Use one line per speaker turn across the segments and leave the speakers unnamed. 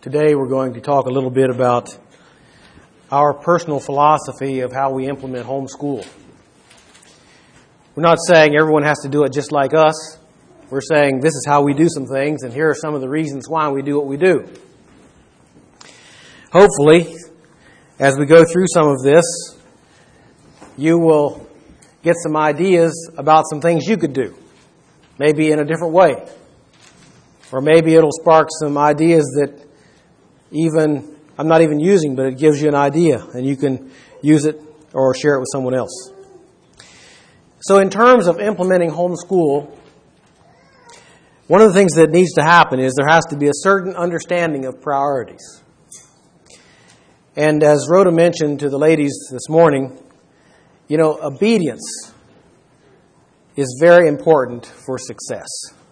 Today we're going to talk a little bit about our personal philosophy of how we implement homeschool. We're not saying everyone has to do it just like us. We're saying this is how we do some things, and here are some of the reasons why we do what we do. Hopefully, as we go through some of this, you will get some ideas about some things you could do, maybe in a different way. Or maybe it'll spark some ideas that I'm not even using, but it gives you an idea, and you can use it or share it with someone else. So in terms of implementing homeschool, one of the things that needs to happen is there has to be a certain understanding of priorities. And as Rhoda mentioned to the ladies this morning, obedience is very important for success.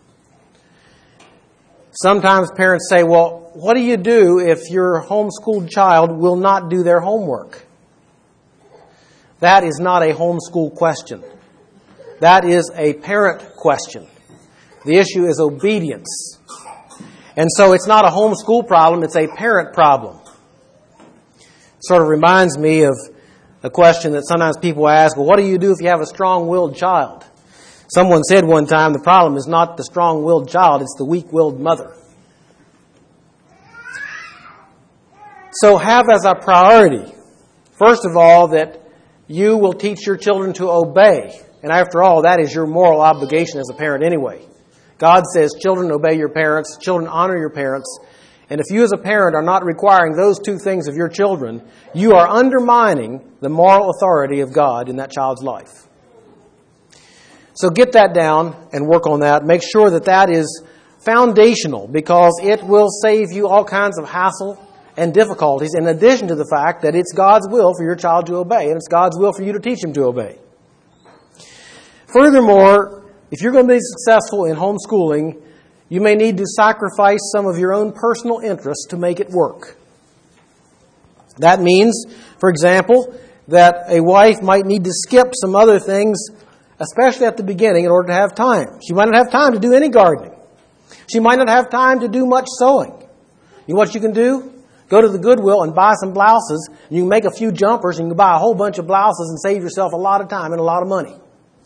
Sometimes parents say, well, what do you do if your homeschooled child will not do their homework? That is not a homeschool question. That is a parent question. The issue is obedience. And so it's not a homeschool problem, it's a parent problem. It sort of reminds me of a question that sometimes people ask, well, what do you do if you have a strong-willed child? Someone said one time, the problem is not the strong-willed child, it's the weak-willed mother. So have as a priority, first of all, that you will teach your children to obey. And after all, that is your moral obligation as a parent anyway. God says, children, obey your parents, children, honor your parents. And if you as a parent are not requiring those two things of your children, you are undermining the moral authority of God in that child's life. So get that down and work on that. Make sure that that is foundational, because it will save you all kinds of hassle and difficulties, in addition to the fact that it's God's will for your child to obey, and it's God's will for you to teach him to obey. Furthermore, if you're going to be successful in homeschooling, you may need to sacrifice some of your own personal interests to make it work. That means, for example, that a wife might need to skip some other things, especially at the beginning, in order to have time. She might not have time to do any gardening. She might not have time to do much sewing. You know what you can do? Go to the Goodwill and buy some blouses. And you can make a few jumpers, and you can buy a whole bunch of blouses and save yourself a lot of time and a lot of money.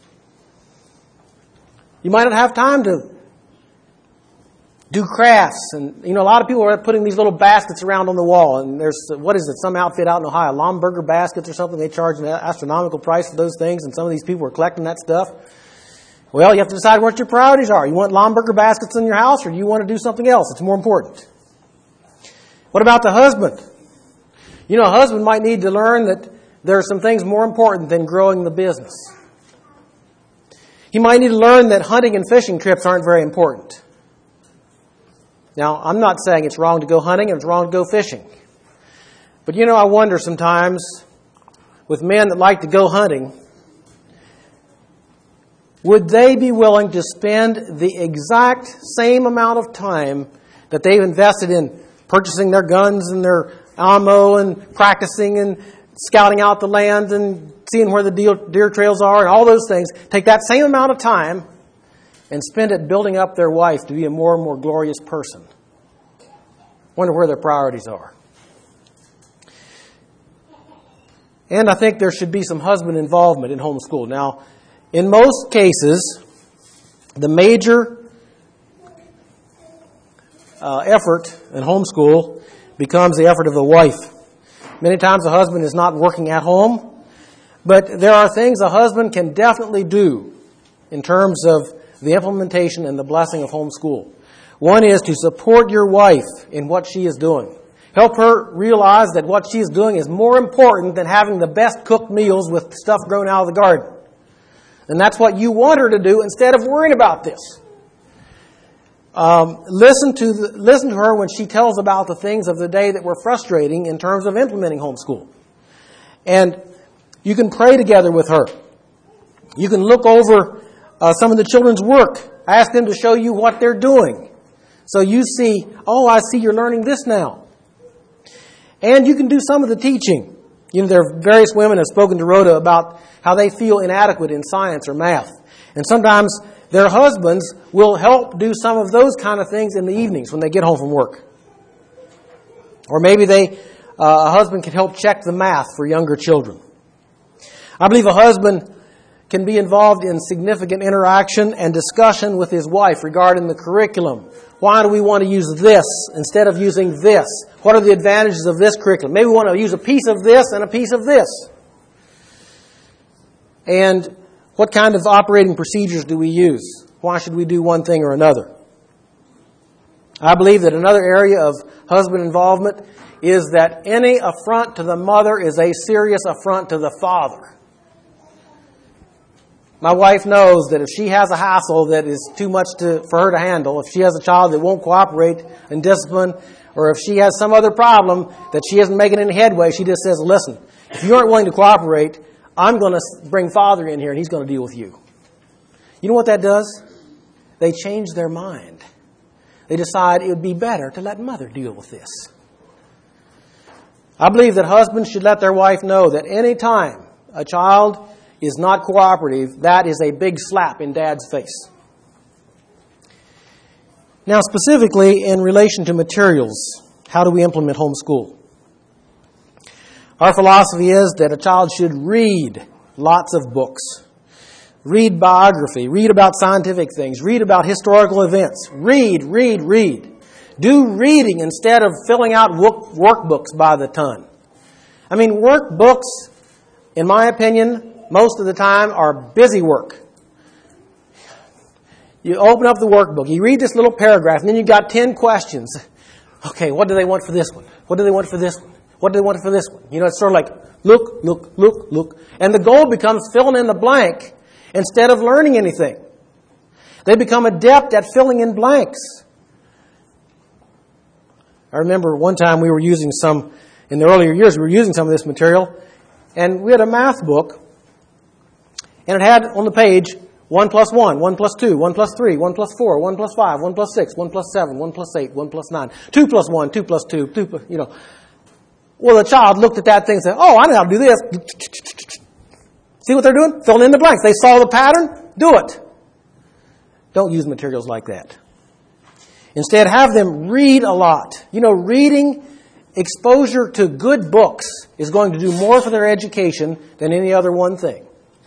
You might not have time to do crafts. And, a lot of people are putting these little baskets around on the wall. And there's, some outfit out in Ohio, Lomberger baskets or something. They charge an astronomical price for those things. And some of these people are collecting that stuff. Well, you have to decide what your priorities are. You want Lomberger baskets in your house, or do you want to do something else that's more important? What about the husband? A husband might need to learn that there are some things more important than growing the business. He might need to learn that hunting and fishing trips aren't very important. Now, I'm not saying it's wrong to go hunting and it's wrong to go fishing. But I wonder sometimes with men that like to go hunting, would they be willing to spend the exact same amount of time that they've invested in purchasing their guns and their ammo and practicing and scouting out the land and seeing where the deer trails are and all those things, take that same amount of time and spend it building up their wife to be a more and more glorious person? Wonder where their priorities are. And I think there should be some husband involvement in homeschool. Now, in most cases, the major effort in homeschool becomes the effort of the wife. Many times the husband is not working at home, but there are things a husband can definitely do in terms of the implementation and the blessing of homeschool. One is to support your wife in what she is doing. Help her realize that what she is doing is more important than having the best cooked meals with stuff grown out of the garden. And that's what you want her to do instead of worrying about this. Listen to her when she tells about the things of the day that were frustrating in terms of implementing homeschool. And you can pray together with her. You can look over some of the children's work. Ask them to show you what they're doing. So you see, I see you're learning this now. And you can do some of the teaching. There are various women have spoken to Rhoda about how they feel inadequate in science or math. And sometimes their husbands will help do some of those kind of things in the evenings when they get home from work. Or maybe a husband can help check the math for younger children. I believe a husband can be involved in significant interaction and discussion with his wife regarding the curriculum. Why do we want to use this instead of using this? What are the advantages of this curriculum? Maybe we want to use a piece of this and a piece of this. And what kind of operating procedures do we use? Why should we do one thing or another? I believe that another area of husband involvement is that any affront to the mother is a serious affront to the father. My wife knows that if she has a hassle that is too much for her to handle, if she has a child that won't cooperate in discipline, or if she has some other problem that she isn't making any headway, she just says, listen, if you aren't willing to cooperate, I'm going to bring Father in here and he's going to deal with you. You know what that does? They change their mind. They decide it would be better to let Mother deal with this. I believe that husbands should let their wife know that any time a child is not cooperative, that is a big slap in Dad's face. Now, specifically in relation to materials, how do we implement homeschool? Our philosophy is that a child should read lots of books. Read biography. Read about scientific things. Read about historical events. Read. Do reading instead of filling out workbooks by the ton. I mean, workbooks, in my opinion, most of the time are busy work. You open up the workbook, you read this little paragraph, and then you've got 10 questions. Okay, what do they want for this one? What do they want for this one? What do they want for this one? You know, it's sort of like, look. And the goal becomes filling in the blank instead of learning anything. They become adept at filling in blanks. I remember one time we were using in the earlier years, we were using some of this material, and we had a math book, and it had on the page 1 plus 1, 1 plus 2, 1 plus 3, 1 plus 4, 1 plus 5, 1 plus 6, 1 plus 7, 1 plus 8, 1 plus 9, 2 plus 1, 2 plus 2, 2 plus, you know. Well, the child looked at that thing and said, oh, I know how to do this. See what they're doing? Filling in the blanks. They saw the pattern. Do it. Don't use materials like that. Instead, have them read a lot. You know, reading, exposure to good books is going to do more for their education than any other one thing.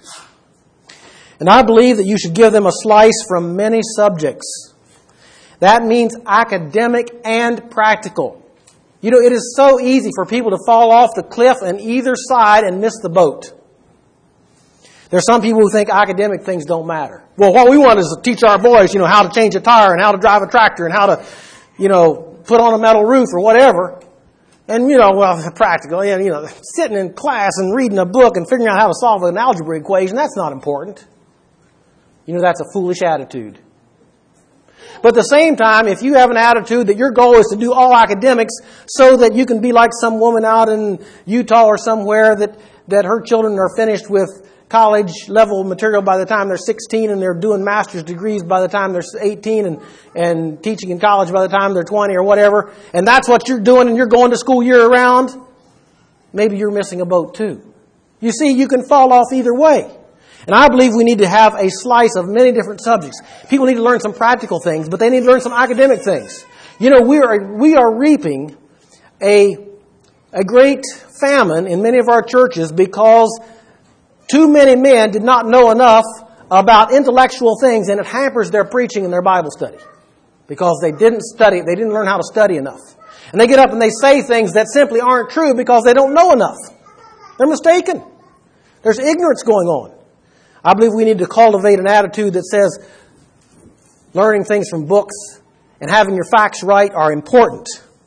And I believe that you should give them a slice from many subjects. That means academic and practical. You know, it is so easy for people to fall off the cliff on either side and miss the boat. There are some people who think academic things don't matter. Well, what we want is to teach our boys, you know, how to change a tire and how to drive a tractor and how to, you know, put on a metal roof or whatever. And, you know, well, practical, you know, sitting in class and reading a book and figuring out how to solve an algebra equation, that's not important. You know, that's a foolish attitude. But at the same time, if you have an attitude that your goal is to do all academics so that you can be like some woman out in Utah or somewhere that her children are finished with college level material by the time they're 16 and they're doing master's degrees by the time they're 18 and teaching in college by the time they're 20 or whatever, and that's what you're doing and you're going to school year round, maybe you're missing a boat too. You see, you can fall off either way. And I believe we need to have a slice of many different subjects. People need to learn some practical things, but they need to learn some academic things. You know, we are reaping a great famine in many of our churches because too many men did not know enough about intellectual things, and it hampers their preaching and their Bible study because they didn't study, they didn't learn how to study enough. And they get up and they say things that simply aren't true because they don't know enough. They're mistaken. There's ignorance going on. I believe we need to cultivate an attitude that says learning things from books and having your facts right are important.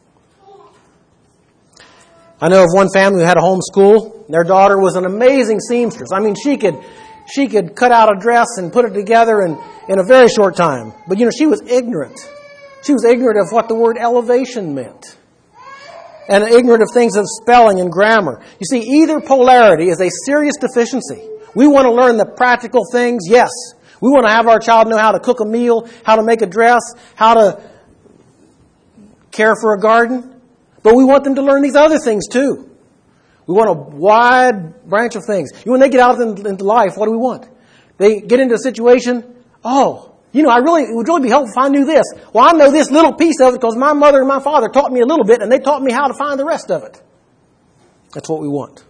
I know of one family who had a homeschool. Their daughter was an amazing seamstress. I mean, she could cut out a dress and put it together in a very short time. But, you know, she was ignorant. She was ignorant of what the word elevation meant. And ignorant of things of spelling and grammar. You see, either polarity is a serious deficiency. We want to learn the practical things, yes. We want to have our child know how to cook a meal, how to make a dress, how to care for a garden. But we want them to learn these other things too. We want a wide branch of things. When they get out into life, what do we want? They get into a situation, oh, It would really be helpful if I knew this. Well, I know this little piece of it because my mother and my father taught me a little bit, and they taught me how to find the rest of it. That's what we want.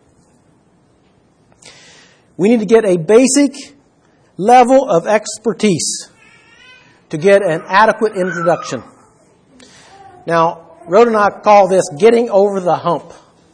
We need to get a basic level of expertise to get an adequate introduction. Now, Rhoda and I call this getting over the hump.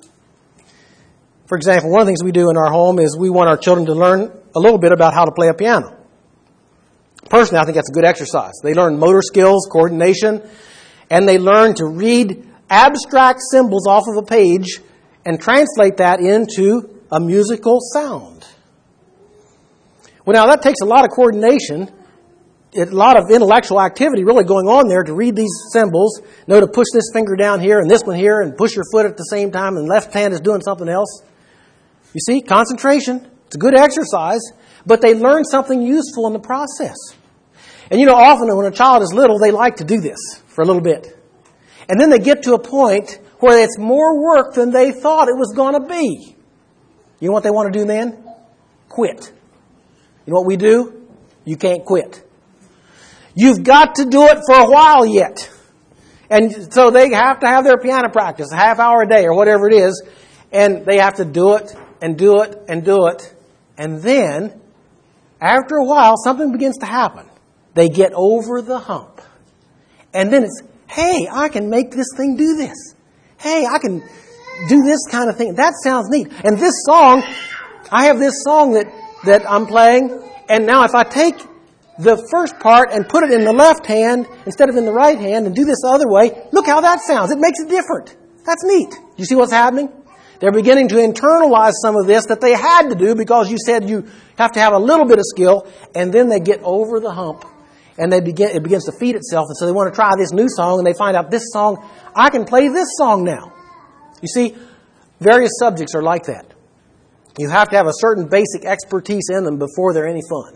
For example, one of the things we do in our home is we want our children to learn a little bit about how to play a piano. Personally, I think that's a good exercise. They learn motor skills, coordination, and they learn to read abstract symbols off of a page and translate that into a musical sound. Well, now that takes a lot of coordination, a lot of intellectual activity really going on there to read these symbols, know to push this finger down here and this one here and push your foot at the same time and the left hand is doing something else. You see, concentration. It's a good exercise, but they learn something useful in the process. And often when a child is little, they like to do this for a little bit. And then they get to a point where it's more work than they thought it was going to be. You know what they want to do then? Quit. You know what we do? You can't quit. You've got to do it for a while yet. And so they have to have their piano practice, a half hour a day or whatever it is, and they have to do it and do it and do it. And then, after a while, something begins to happen. They get over the hump. And then it's, hey, I can make this thing do this. Hey, I can do this kind of thing. That sounds neat. And this song, I have this song that I'm playing, and now if I take the first part and put it in the left hand instead of in the right hand and do this the other way, look how that sounds. It makes it different. That's neat. You see what's happening? They're beginning to internalize some of this that they had to do because you said you have to have a little bit of skill, and then they get over the hump. And it begins to feed itself, and so they want to try this new song, and they find out this song, I can play this song now. You see, various subjects are like that. You have to have a certain basic expertise in them before they're any fun.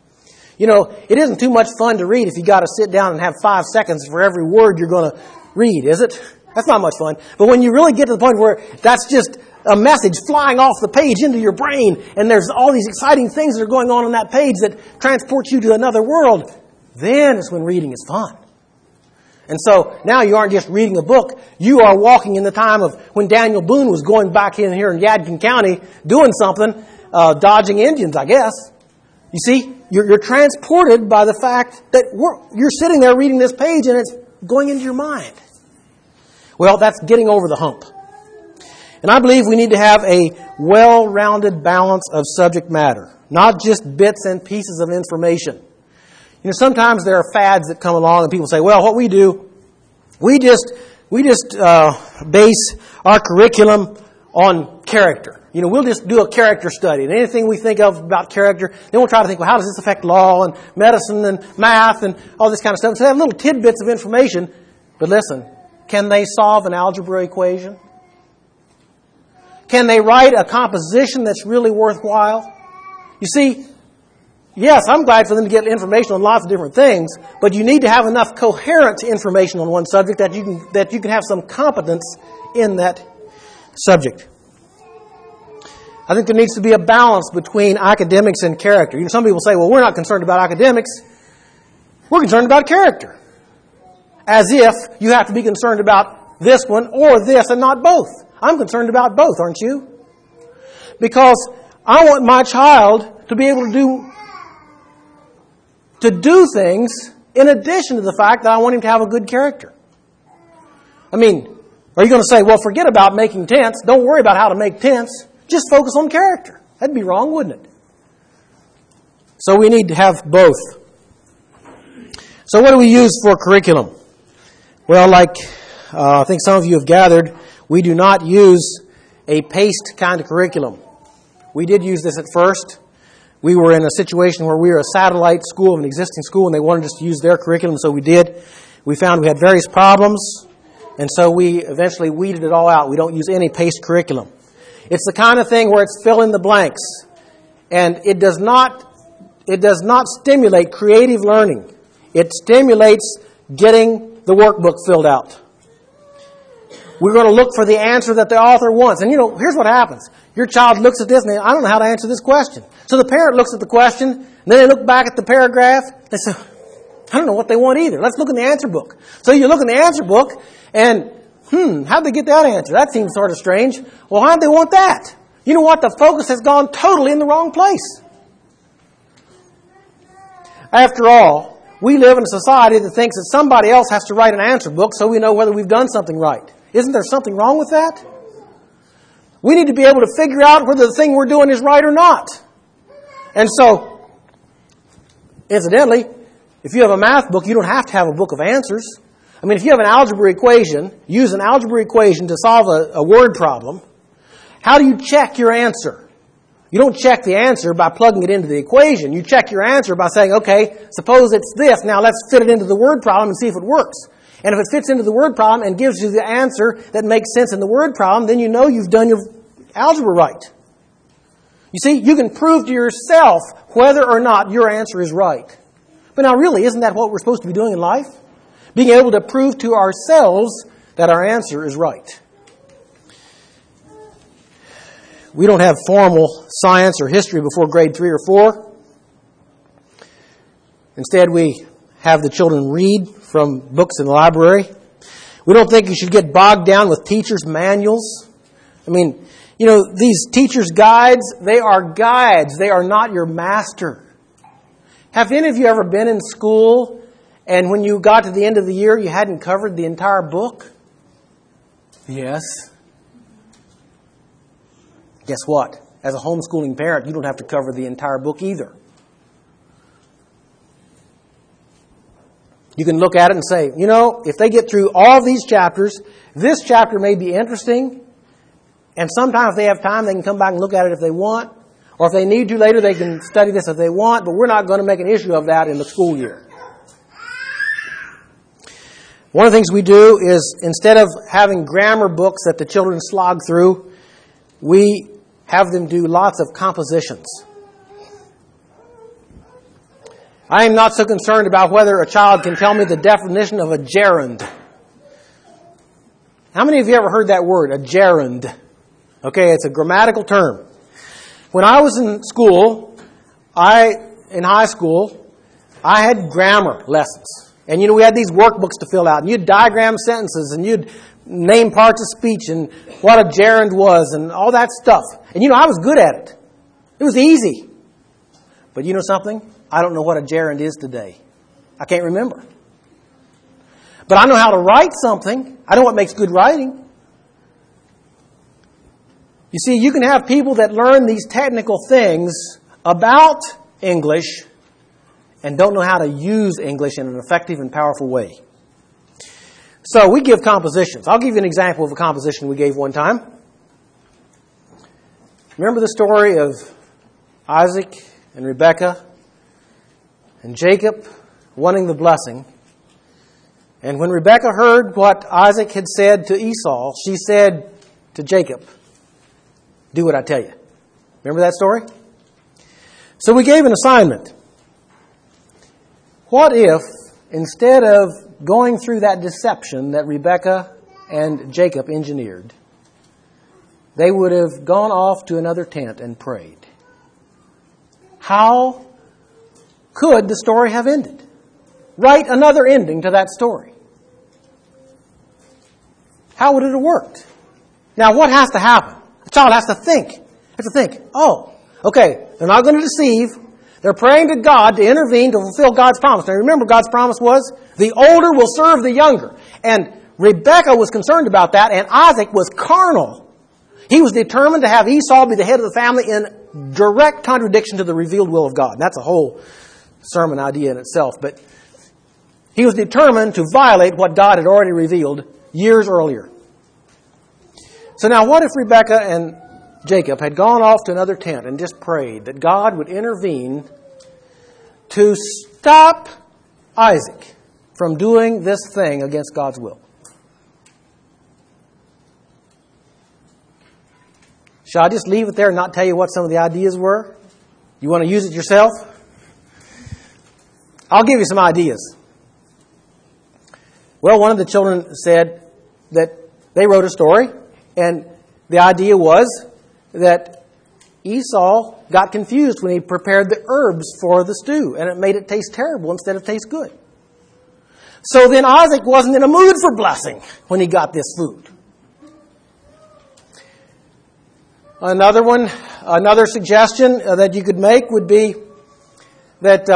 It isn't too much fun to read if you got to sit down and have 5 seconds for every word you're going to read, is it? That's not much fun. But when you really get to the point where that's just a message flying off the page into your brain, and there's all these exciting things that are going on that page that transport you to another world, then it's when reading is fun. And so now you aren't just reading a book. You are walking in the time of when Daniel Boone was going back in here in Yadkin County doing something, dodging Indians, I guess. You see, you're transported by the fact that you're sitting there reading this page and it's going into your mind. Well, that's getting over the hump. And I believe we need to have a well-rounded balance of subject matter, not just bits and pieces of information. Sometimes there are fads that come along and people say, well, what we do, we just base our curriculum on character. We'll just do a character study. And anything we think of about character, then we'll try to think, well, how does this affect law and medicine and math and all this kind of stuff. So they have little tidbits of information. But listen, can they solve an algebra equation? Can they write a composition that's really worthwhile? You see, yes, I'm glad for them to get information on lots of different things, but you need to have enough coherent information on one subject that you can have some competence in that subject. I think there needs to be a balance between academics and character. Some people say, well, we're not concerned about academics. We're concerned about character. As if you have to be concerned about this one or this and not both. I'm concerned about both, aren't you? Because I want my child to be able to do things in addition to the fact that I want him to have a good character. I mean, are you going to say, well, forget about making tents. Don't worry about how to make tents. Just focus on character. That'd be wrong, wouldn't it? So we need to have both. So what do we use for curriculum? Well, I think some of you have gathered, we do not use a paced kind of curriculum. We did use this at first. We were in a situation where we were a satellite school of an existing school, and they wanted us to use their curriculum, so we did. We found we had various problems, and so we eventually weeded it all out. We don't use any paced curriculum. It's the kind of thing where it's fill in the blanks, and it does not stimulate creative learning. It stimulates getting the workbook filled out. We're going to look for the answer that the author wants. And here's what happens. Your child looks at this and I don't know how to answer this question. So the parent looks at the question, and then they look back at the paragraph. They say, I don't know what they want either. Let's look in the answer book. So you look in the answer book and, how'd they get that answer? That seems sort of strange. Well, why'd they want that? You know what? The focus has gone totally in the wrong place. After all, we live in a society that thinks that somebody else has to write an answer book so we know whether we've done something right. Isn't there something wrong with that? We need to be able to figure out whether the thing we're doing is right or not. And so, incidentally, if you have a math book, you don't have to have a book of answers. I mean, if you have an algebra equation, use an algebra equation to solve a word problem. How do you check your answer? You don't check the answer by plugging it into the equation. You check your answer by saying, okay, suppose it's this. Now let's fit it into the word problem and see if it works. And if it fits into the word problem and gives you the answer that makes sense in the word problem, then you know you've done your algebra right. You see, you can prove to yourself whether or not your answer is right. But now really, isn't that what we're supposed to be doing in life? Being able to prove to ourselves that our answer is right. We don't have formal science or history before grade 3 or 4. Instead, we have the children read from books in the library. We don't think you should get bogged down with teachers' manuals. I mean, you know, these teachers' guides, they are guides. They are not your master. Have any of you ever been in school and when you got to the end of the year, you hadn't covered the entire book? Yes. Guess what? As a homeschooling parent, you don't have to cover the entire book either. You can look at it and say, you know, if they get through all of these chapters, this chapter may be interesting, and sometime if they have time, they can come back and look at it if they want, or if they need to later, they can study this if they want, but we're not going to make an issue of that in the school year. One of the things we do is, instead of having grammar books that the children slog through, we have them do lots of compositions. I am not so concerned about whether a child can tell me the definition of a gerund. How many of you ever heard that word, a gerund? Okay, it's a grammatical term. When I was in school, in high school, I had grammar lessons. And you know, we had these workbooks to fill out, and you'd diagram sentences, and you'd name parts of speech, and what a gerund was, and all that stuff. And you know, I was good at it. It was easy. But you know something? I don't know what a gerund is today. I can't remember. But I know how to write something. I know what makes good writing. You see, you can have people that learn these technical things about English and don't know how to use English in an effective and powerful way. So we give compositions. I'll give you an example of a composition we gave one time. Remember the story of Isaac and Rebekah and Jacob wanting the blessing. And when Rebekah heard what Isaac had said to Esau, she said to Jacob, "Do what I tell you." Remember that story? So we gave an assignment. What if, instead of going through that deception that Rebekah and Jacob engineered, they would have gone off to another tent and prayed? How could the story have ended? Write another ending to that story. How would it have worked? Now, what has to happen? The child has to think. Oh, okay, they're not going to deceive. They're praying to God to intervene to fulfill God's promise. Now, remember, God's promise was, the older will serve the younger. And Rebekah was concerned about that, and Isaac was carnal. He was determined to have Esau be the head of the family in direct contradiction to the revealed will of God. And that's a whole sermon idea in itself. But he was determined to violate what God had already revealed years earlier. So now what if Rebekah and Jacob had gone off to another tent and just prayed that God would intervene to stop Isaac from doing this thing against God's will? Shall I just leave it there and not tell you what some of the ideas were? You want to use it yourself? I'll give you some ideas. Well, one of the children said that they wrote a story, and the idea was that Esau got confused when he prepared the herbs for the stew, and it made it taste terrible instead of taste good. So then Isaac wasn't in a mood for blessing when he got this food. Another suggestion that you could make would be that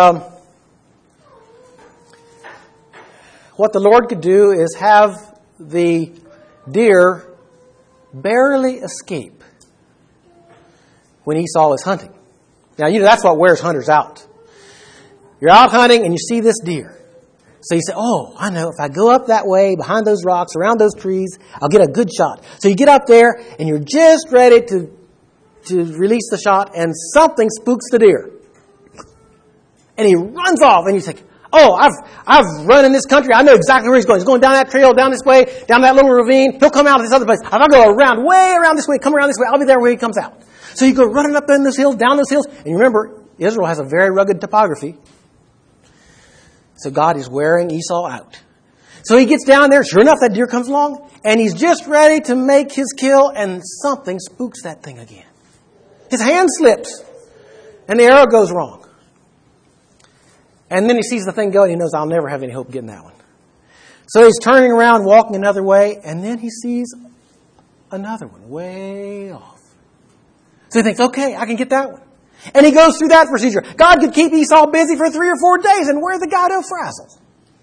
what the Lord could do is have the deer barely escape when Esau is hunting. Now, that's what wears hunters out. You're out hunting and you see this deer. So you say, oh, I know, if I go up that way, behind those rocks, around those trees, I'll get a good shot. So you get up there and you're just ready to release the shot, and something spooks the deer. And he runs off, and you think, oh, I've run in this country. I know exactly where he's going. He's going down that trail, down this way, down that little ravine. He'll come out of this other place. If I go way around this way, come around this way, I'll be there where he comes out. So you go running up in those hills, down those hills. And you remember, Israel has a very rugged topography. So God is wearing Esau out. So he gets down there. Sure enough, that deer comes along. And he's just ready to make his kill. And something spooks that thing again. His hand slips. And the arrow goes wrong. And then he sees the thing go. And he knows, I'll never have any hope of getting that one. So he's turning around, walking another way. And then he sees another one way off. So he thinks, okay, I can get that one. And he goes through that procedure. God could keep Esau busy for 3 or 4 days, and where the guy to frazzle.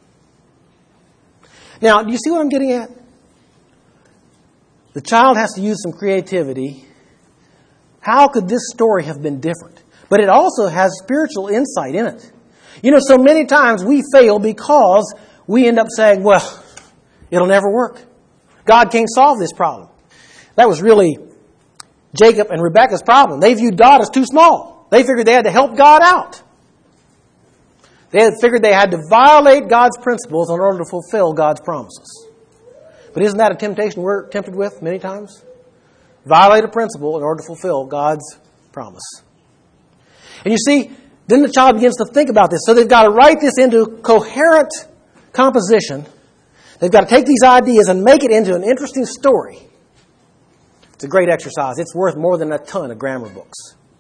Now, do you see what I'm getting at? The child has to use some creativity. How could this story have been different? But it also has spiritual insight in it. So many times we fail because we end up saying, well, it'll never work. God can't solve this problem. That was really Jacob and Rebekah's problem. They viewed God as too small. They figured they had to help God out. They figured they had to violate God's principles in order to fulfill God's promises. But isn't that a temptation we're tempted with many times? Violate a principle in order to fulfill God's promise. And you see, then the child begins to think about this. So they've got to write this into coherent composition. They've got to take these ideas and make it into an interesting story. It's a great exercise. It's worth more than a ton of grammar books.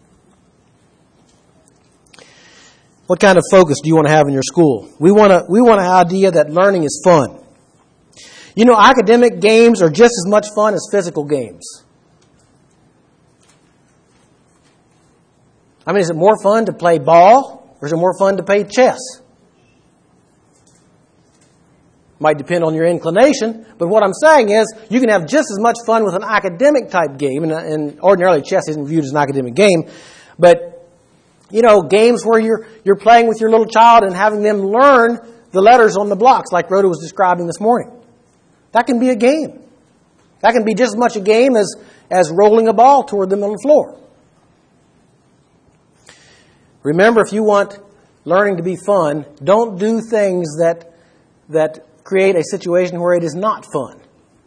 What kind of focus do you want to have in your school? We want an idea that learning is fun. Academic games are just as much fun as physical games. Is it more fun to play ball or is it more fun to play chess? Might depend on your inclination, but what I'm saying is you can have just as much fun with an academic type game, and ordinarily chess isn't viewed as an academic game, but games where you're playing with your little child and having them learn the letters on the blocks like Rhoda was describing this morning. That can be a game. That can be just as much a game as rolling a ball toward them on the floor. Remember, if you want learning to be fun, don't do things that create a situation where it is not fun.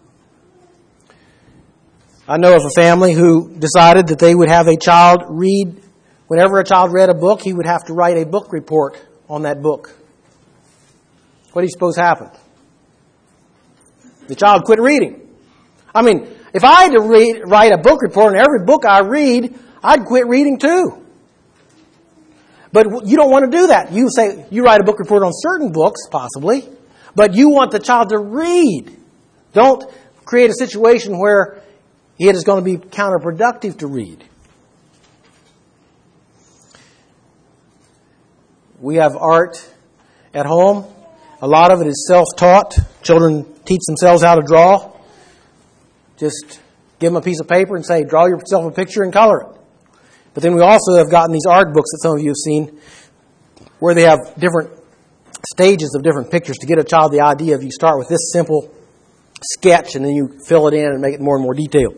I know of a family who decided that they would have a child read. Whenever a child read a book, he would have to write a book report on that book. What do you suppose happened? The child quit reading. If I had to write a book report on every book I read, I'd quit reading too. But you don't want to do that. You say you write a book report on certain books, possibly, but you want the child to read. Don't create a situation where it is going to be counterproductive to read. We have art at home. A lot of it is self-taught. Children teach themselves how to draw. Just give them a piece of paper and say, draw yourself a picture and color it. But then we also have gotten these art books that some of you have seen where they have different stages of different pictures to get a child the idea of you start with this simple sketch and then you fill it in and make it more and more detailed.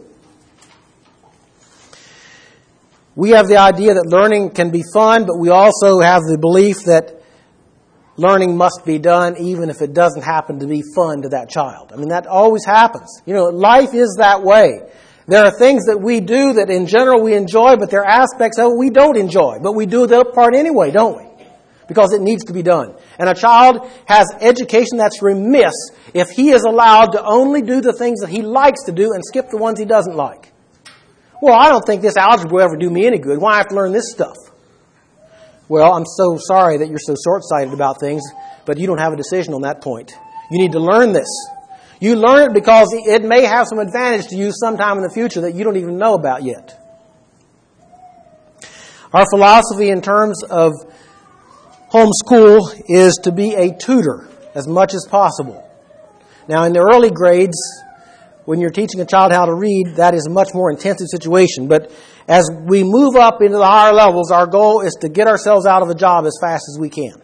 We have the idea that learning can be fun, but we also have the belief that learning must be done even if it doesn't happen to be fun to that child. That always happens. Life is that way. There are things that we do that in general we enjoy, but there are aspects of it we don't enjoy. But we do that part anyway, don't we? Because it needs to be done. And a child has education that's remiss if he is allowed to only do the things that he likes to do and skip the ones he doesn't like. Well, I don't think this algebra will ever do me any good. Why do I have to learn this stuff? Well, I'm so sorry that you're so short-sighted about things, but you don't have a decision on that point. You need to learn this. You learn it because it may have some advantage to you sometime in the future that you don't even know about yet. Our philosophy in terms of homeschool is to be a tutor as much as possible. Now, in the early grades, when you're teaching a child how to read, that is a much more intensive situation. But as we move up into the higher levels, our goal is to get ourselves out of a job as fast as we can.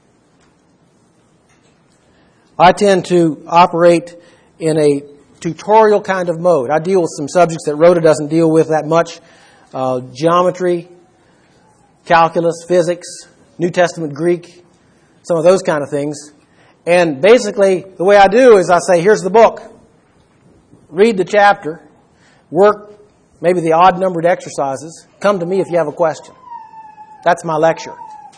I tend to operate in a tutorial kind of mode. I deal with some subjects that Rhoda doesn't deal with that much. Geometry, calculus, physics, New Testament Greek, some of those kind of things. And basically, the way I do is I say, here's the book. Read the chapter. Work maybe the odd-numbered exercises. Come to me if you have a question. That's my lecture.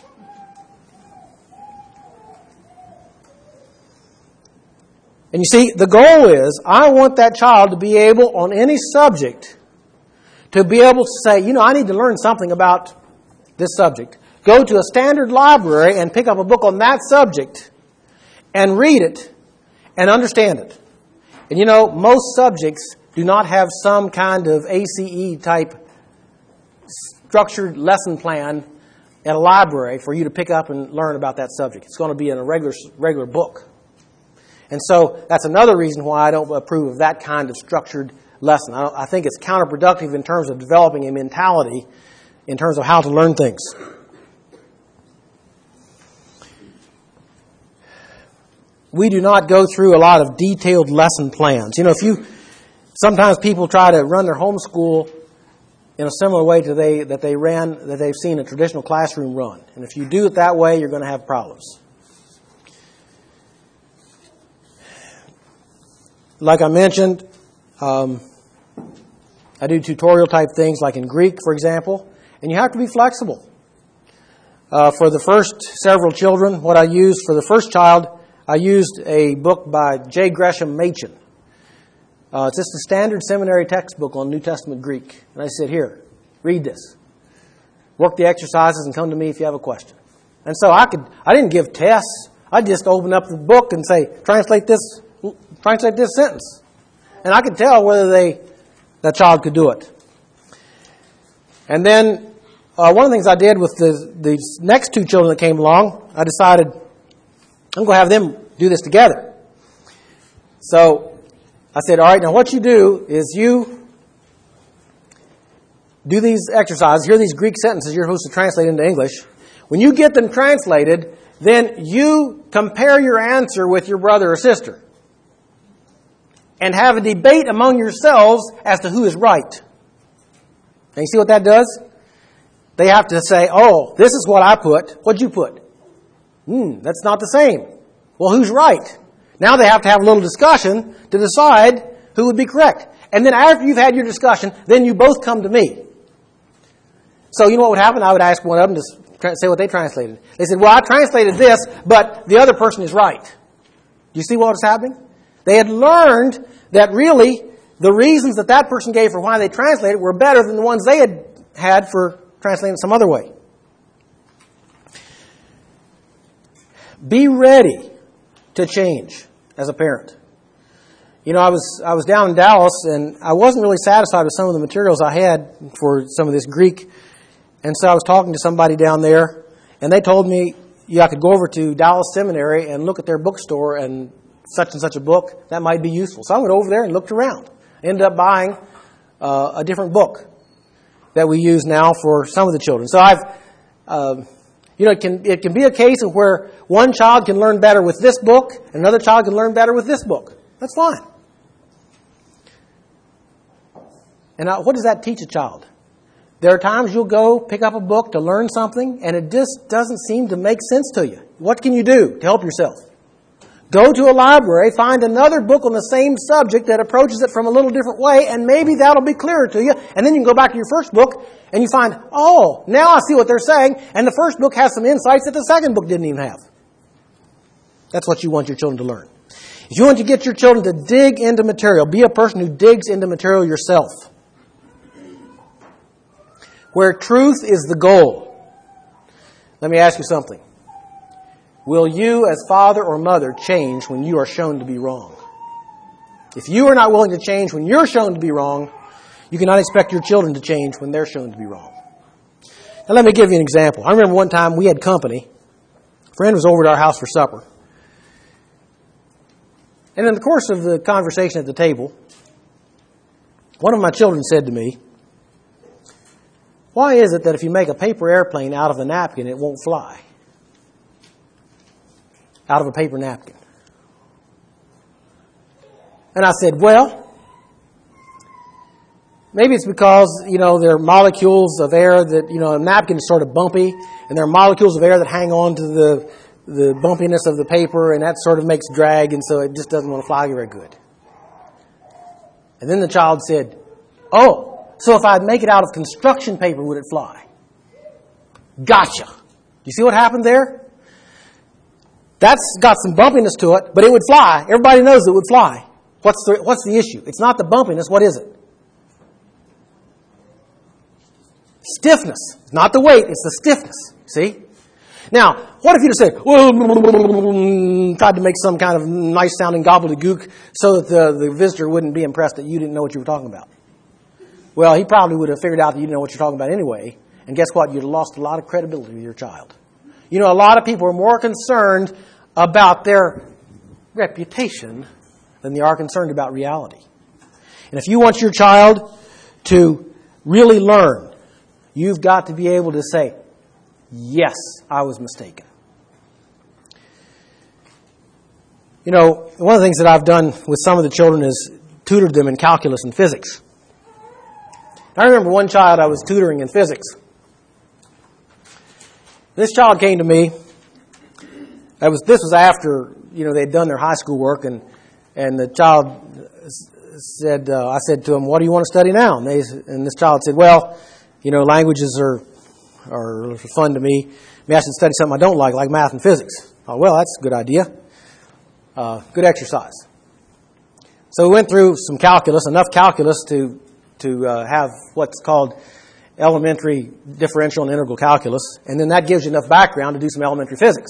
And you see, the goal is, I want that child to be able, on any subject, to be able to say, I need to learn something about this subject. Go to a standard library and pick up a book on that subject and read it and understand it. And most subjects do not have some kind of ACE-type structured lesson plan at a library for you to pick up and learn about that subject. It's going to be in a regular book. And so that's another reason why I don't approve of that kind of structured lesson. I think it's counterproductive in terms of developing a mentality in terms of how to learn things. We do not go through a lot of detailed lesson plans. Sometimes people try to run their homeschool in a similar way to that they've seen a traditional classroom run. And if you do it that way, you're going to have problems. Like I mentioned, I do tutorial type things like in Greek, for example, and you have to be flexible. For the first several children, what I used for the first child, I used a book by J. Gresham Machen. It's just a standard seminary textbook on New Testament Greek. And I said, here, read this. Work the exercises and come to me if you have a question. And so I didn't give tests. I just opened up the book and say, translate this sentence. And I could tell whether that child could do it. And then one of the things I did with the next two children that came along, I decided I'm going to have them do this together. So I said, all right, now what you do is you do these exercises. Here are these Greek sentences you're supposed to translate into English. When you get them translated, then you compare your answer with your brother or sister and have a debate among yourselves as to who is right. And you see what that does? They have to say, oh, this is what I put. What'd you put? That's not the same. Well, who's right? Now they have to have a little discussion to decide who would be correct. And then after you've had your discussion, then you both come to me. So you know what would happen? I would ask one of them to say what they translated. They said, well, I translated this, but the other person is right. Do you see what was happening? They had learned that really the reasons that person gave for why they translated were better than the ones they had for translating it some other way. Be ready to change as a parent. I was down in Dallas and I wasn't really satisfied with some of the materials I had for some of this Greek. And so I was talking to somebody down there and they told me, I could go over to Dallas Seminary and look at their bookstore and such a book. That might be useful. So I went over there and looked around. Ended up buying a different book that we use now for some of the children. So it can be a case of where one child can learn better with this book, and another child can learn better with this book. That's fine. And what does that teach a child? There are times you'll go pick up a book to learn something, and it just doesn't seem to make sense to you. What can you do to help yourself? Go to a library, find another book on the same subject that approaches it from a little different way, and maybe that'll be clearer to you. And then you can go back to your first book, and you find, oh, now I see what they're saying, and the first book has some insights that the second book didn't even have. That's what you want your children to learn. If you want to get your children to dig into material, be a person who digs into material yourself. Where truth is the goal. Let me ask you something. will you as father or mother change when you are shown to be wrong? If you are not willing to change when you're shown to be wrong, you cannot expect your children to change when they're shown to be wrong. Now let me give you an example. I remember one time we had company. A friend was over at our house for supper. And in the course of the conversation at the table, one of my children said to me, "Why is it that if you make a paper airplane out of a napkin, it won't fly?" Out of a paper napkin. And I said, well, maybe it's because, there are molecules of air that, a napkin is sort of bumpy, and there are molecules of air that hang on to the bumpiness of the paper, and that sort of makes drag, and so it just doesn't want to fly very good. And then the child said, "Oh, so if I'd make it out of construction paper, would it fly?" Gotcha. You see what happened there? That's got some bumpiness to it, but it would fly. Everybody knows it would fly. What's the issue? It's not the bumpiness. What is it? Stiffness. It's not the weight, it's the stiffness. See? Now, what if you just said, tried to make some kind of nice sounding gobbledygook so that the visitor wouldn't be impressed that you didn't know what you were talking about? Well, he probably would have figured out that you didn't know what you're talking about anyway. And guess what? You'd have lost a lot of credibility with your child. A lot of people are more concerned about their reputation than they are concerned about reality. And if you want your child to really learn, you've got to be able to say, "Yes, I was mistaken." One of the things that I've done with some of the children is tutored them in calculus and physics. I remember one child I was tutoring in physics. This child came to me. This was after, they'd done their high school work, and the child said, I said to him, "What do you want to study now?" And this child said, "Well, languages are fun to me. Maybe I should study something I don't like math and physics." Oh, well, that's a good idea. Good exercise. So we went through some calculus, enough calculus to have what's called elementary differential and integral calculus, and then that gives you enough background to do some elementary physics.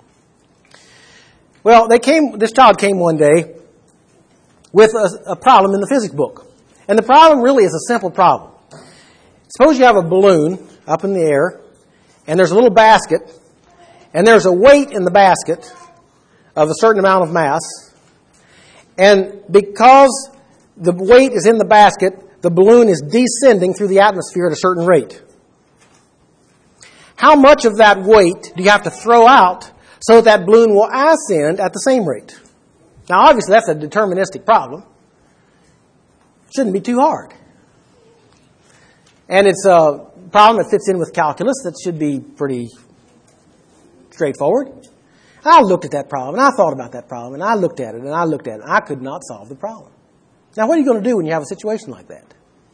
Well, this child came one day with a problem in the physics book. And the problem really is a simple problem. Suppose you have a balloon up in the air, and there's a little basket, and there's a weight in the basket of a certain amount of mass, and because the weight is in the basket, the balloon is descending through the atmosphere at a certain rate. How much of that weight do you have to throw out so that balloon will ascend at the same rate? Now, obviously, that's a deterministic problem. Shouldn't be too hard. And it's a problem that fits in with calculus that should be pretty straightforward. I looked at that problem, and I thought about that problem, and I looked at it, and I looked at it, and I could not solve the problem. Now, what are you going to do when you have a situation like that?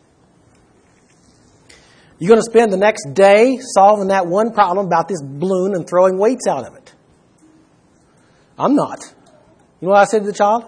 You're going to spend the next day solving that one problem about this balloon and throwing weights out of it. I'm not. You know what I said to the child?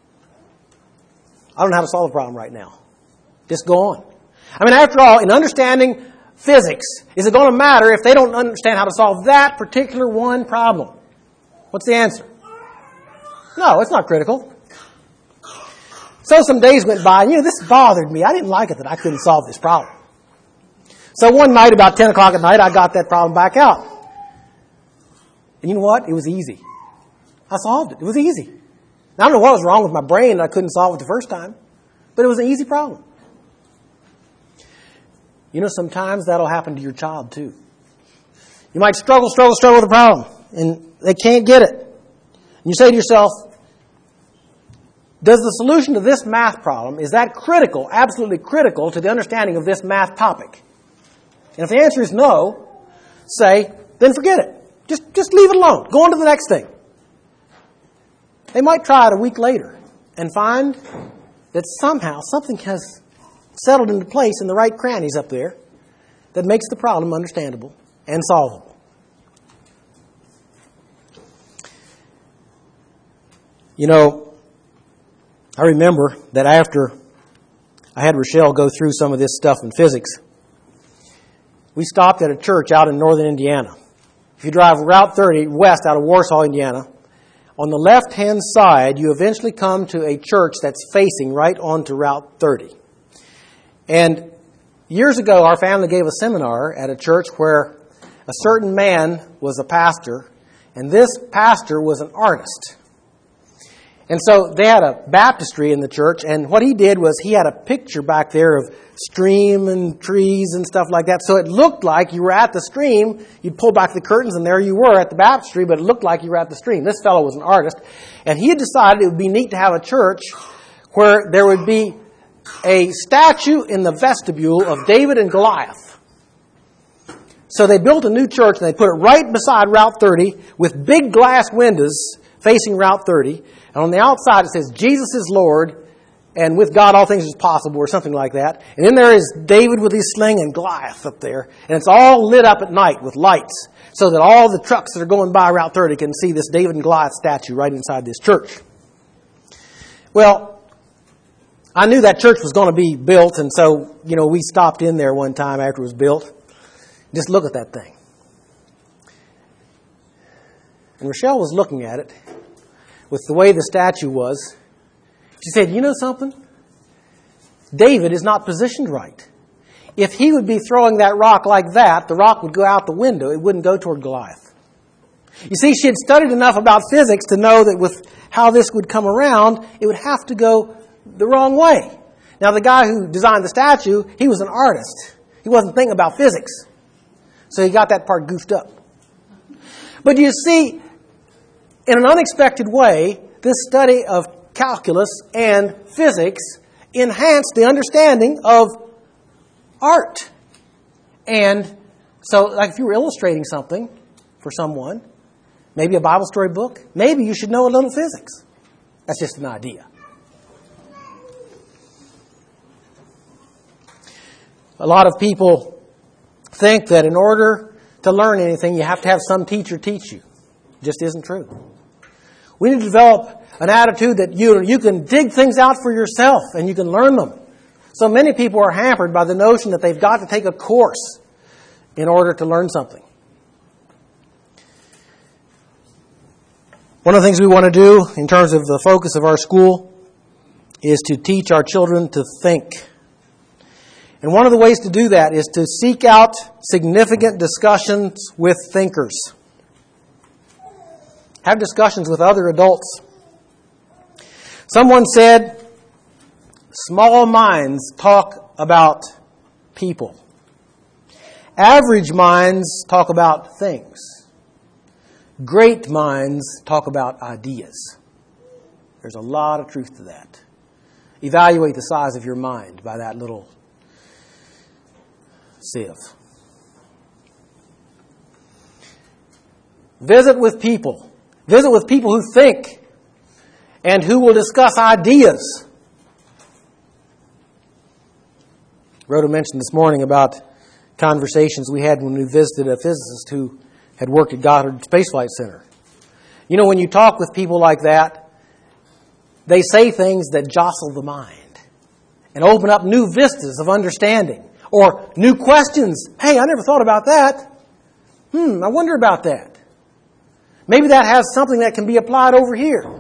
I don't know how to solve the problem right now. Just go on. After all, in understanding physics, is it going to matter if they don't understand how to solve that particular one problem? What's the answer? No, it's not critical. So some days went by, and this bothered me. I didn't like it that I couldn't solve this problem. So one night, about 10 o'clock at night, I got that problem back out. And you know what? It was easy. I solved it. It was easy. Now, I don't know what was wrong with my brain that I couldn't solve it the first time, but it was an easy problem. Sometimes that'll happen to your child too. You might struggle with a problem, and they can't get it. And you say to yourself, does the solution to this math problem, is that critical, absolutely critical to the understanding of this math topic? And if the answer is no, say, then forget it. Just leave it alone. Go on to the next thing. They might try it a week later and find that somehow something has settled into place in the right crannies up there that makes the problem understandable and solvable. I remember that after I had Rochelle go through some of this stuff in physics, we stopped at a church out in northern Indiana. if you drive Route 30 west out of Warsaw, Indiana, on the left-hand side, you eventually come to a church that's facing right onto Route 30. And years ago, our family gave a seminar at a church where a certain man was a pastor, and this pastor was an artist. And so they had a baptistry in the church, and what he did was he had a picture back there of stream and trees and stuff like that. So it looked like you were at the stream. You'd pull back the curtains, and there you were at the baptistry, but it looked like you were at the stream. This fellow was an artist, and he had decided it would be neat to have a church where there would be a statue in the vestibule of David and Goliath. So they built a new church, and they put it right beside Route 30 with big glass windows facing Route 30. And on the outside it says, Jesus is Lord, and with God all things is possible, or something like that. And then there is David with his sling and Goliath up there. And it's all lit up at night with lights, so that all the trucks that are going by Route 30 can see this David and Goliath statue right inside this church. Well, I knew that church was going to be built, and so, we stopped in there one time after it was built. Just look at that thing. And Rochelle was looking at it with the way the statue was. She said, you know something? David is not positioned right. If he would be throwing that rock like that, the rock would go out the window. It wouldn't go toward Goliath. You see, she had studied enough about physics to know that with how this would come around, it would have to go the wrong way. Now, the guy who designed the statue, he was an artist. He wasn't thinking about physics. So he got that part goofed up. But you see, in an unexpected way, this study of calculus and physics enhanced the understanding of art. And so, like if you were illustrating something for someone, maybe a Bible story book, maybe you should know a little physics. That's just an idea. A lot of people think that in order to learn anything, you have to have some teacher teach you. It just isn't true. We need to develop an attitude that you can dig things out for yourself and you can learn them. So many people are hampered by the notion that they've got to take a course in order to learn something. One of the things we want to do in terms of the focus of our school is to teach our children to think. And one of the ways to do that is to seek out significant discussions with thinkers. Have discussions with other adults. Someone said, small minds talk about people. Average minds talk about things. Great minds talk about ideas. There's a lot of truth to that. Evaluate the size of your mind by that little sieve. Visit with people. Visit with people who think and who will discuss ideas. Rhoda mentioned this morning about conversations we had when we visited a physicist who had worked at Goddard Space Flight Center. You know, when you talk with people like that, they say things that jostle the mind and open up new vistas of understanding or new questions. Hey, I never thought about that. I wonder about that. Maybe that has something that can be applied over here.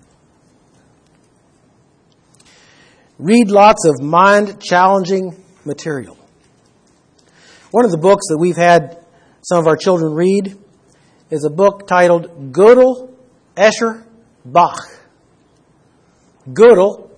Read lots of mind-challenging material. One of the books that we've had some of our children read is a book titled Gödel, Escher, Bach. Gödel,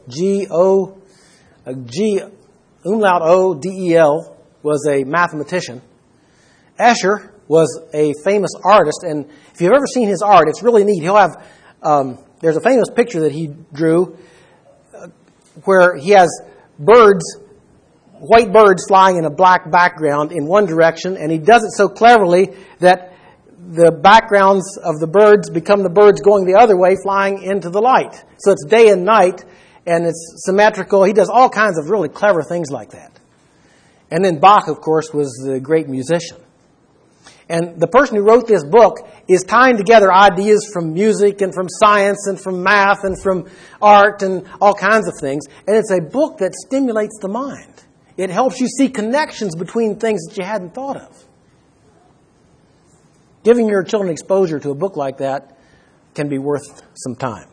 umlaut O-D-E-L, was a mathematician. Escher was a famous artist, and if you've ever seen his art, it's really neat. He'll have, there's a famous picture that he drew where he has birds, white birds flying in a black background in one direction, and he does it so cleverly that the backgrounds of the birds become the birds going the other way, flying into the light. So it's day and night, and it's symmetrical. He does all kinds of really clever things like that. And then Bach, of course, was the great musician. And the person who wrote this book is tying together ideas from music and from science and from math and from art and all kinds of things. And it's a book that stimulates the mind. It helps you see connections between things that you hadn't thought of. Giving your children exposure to a book like that can be worth some time.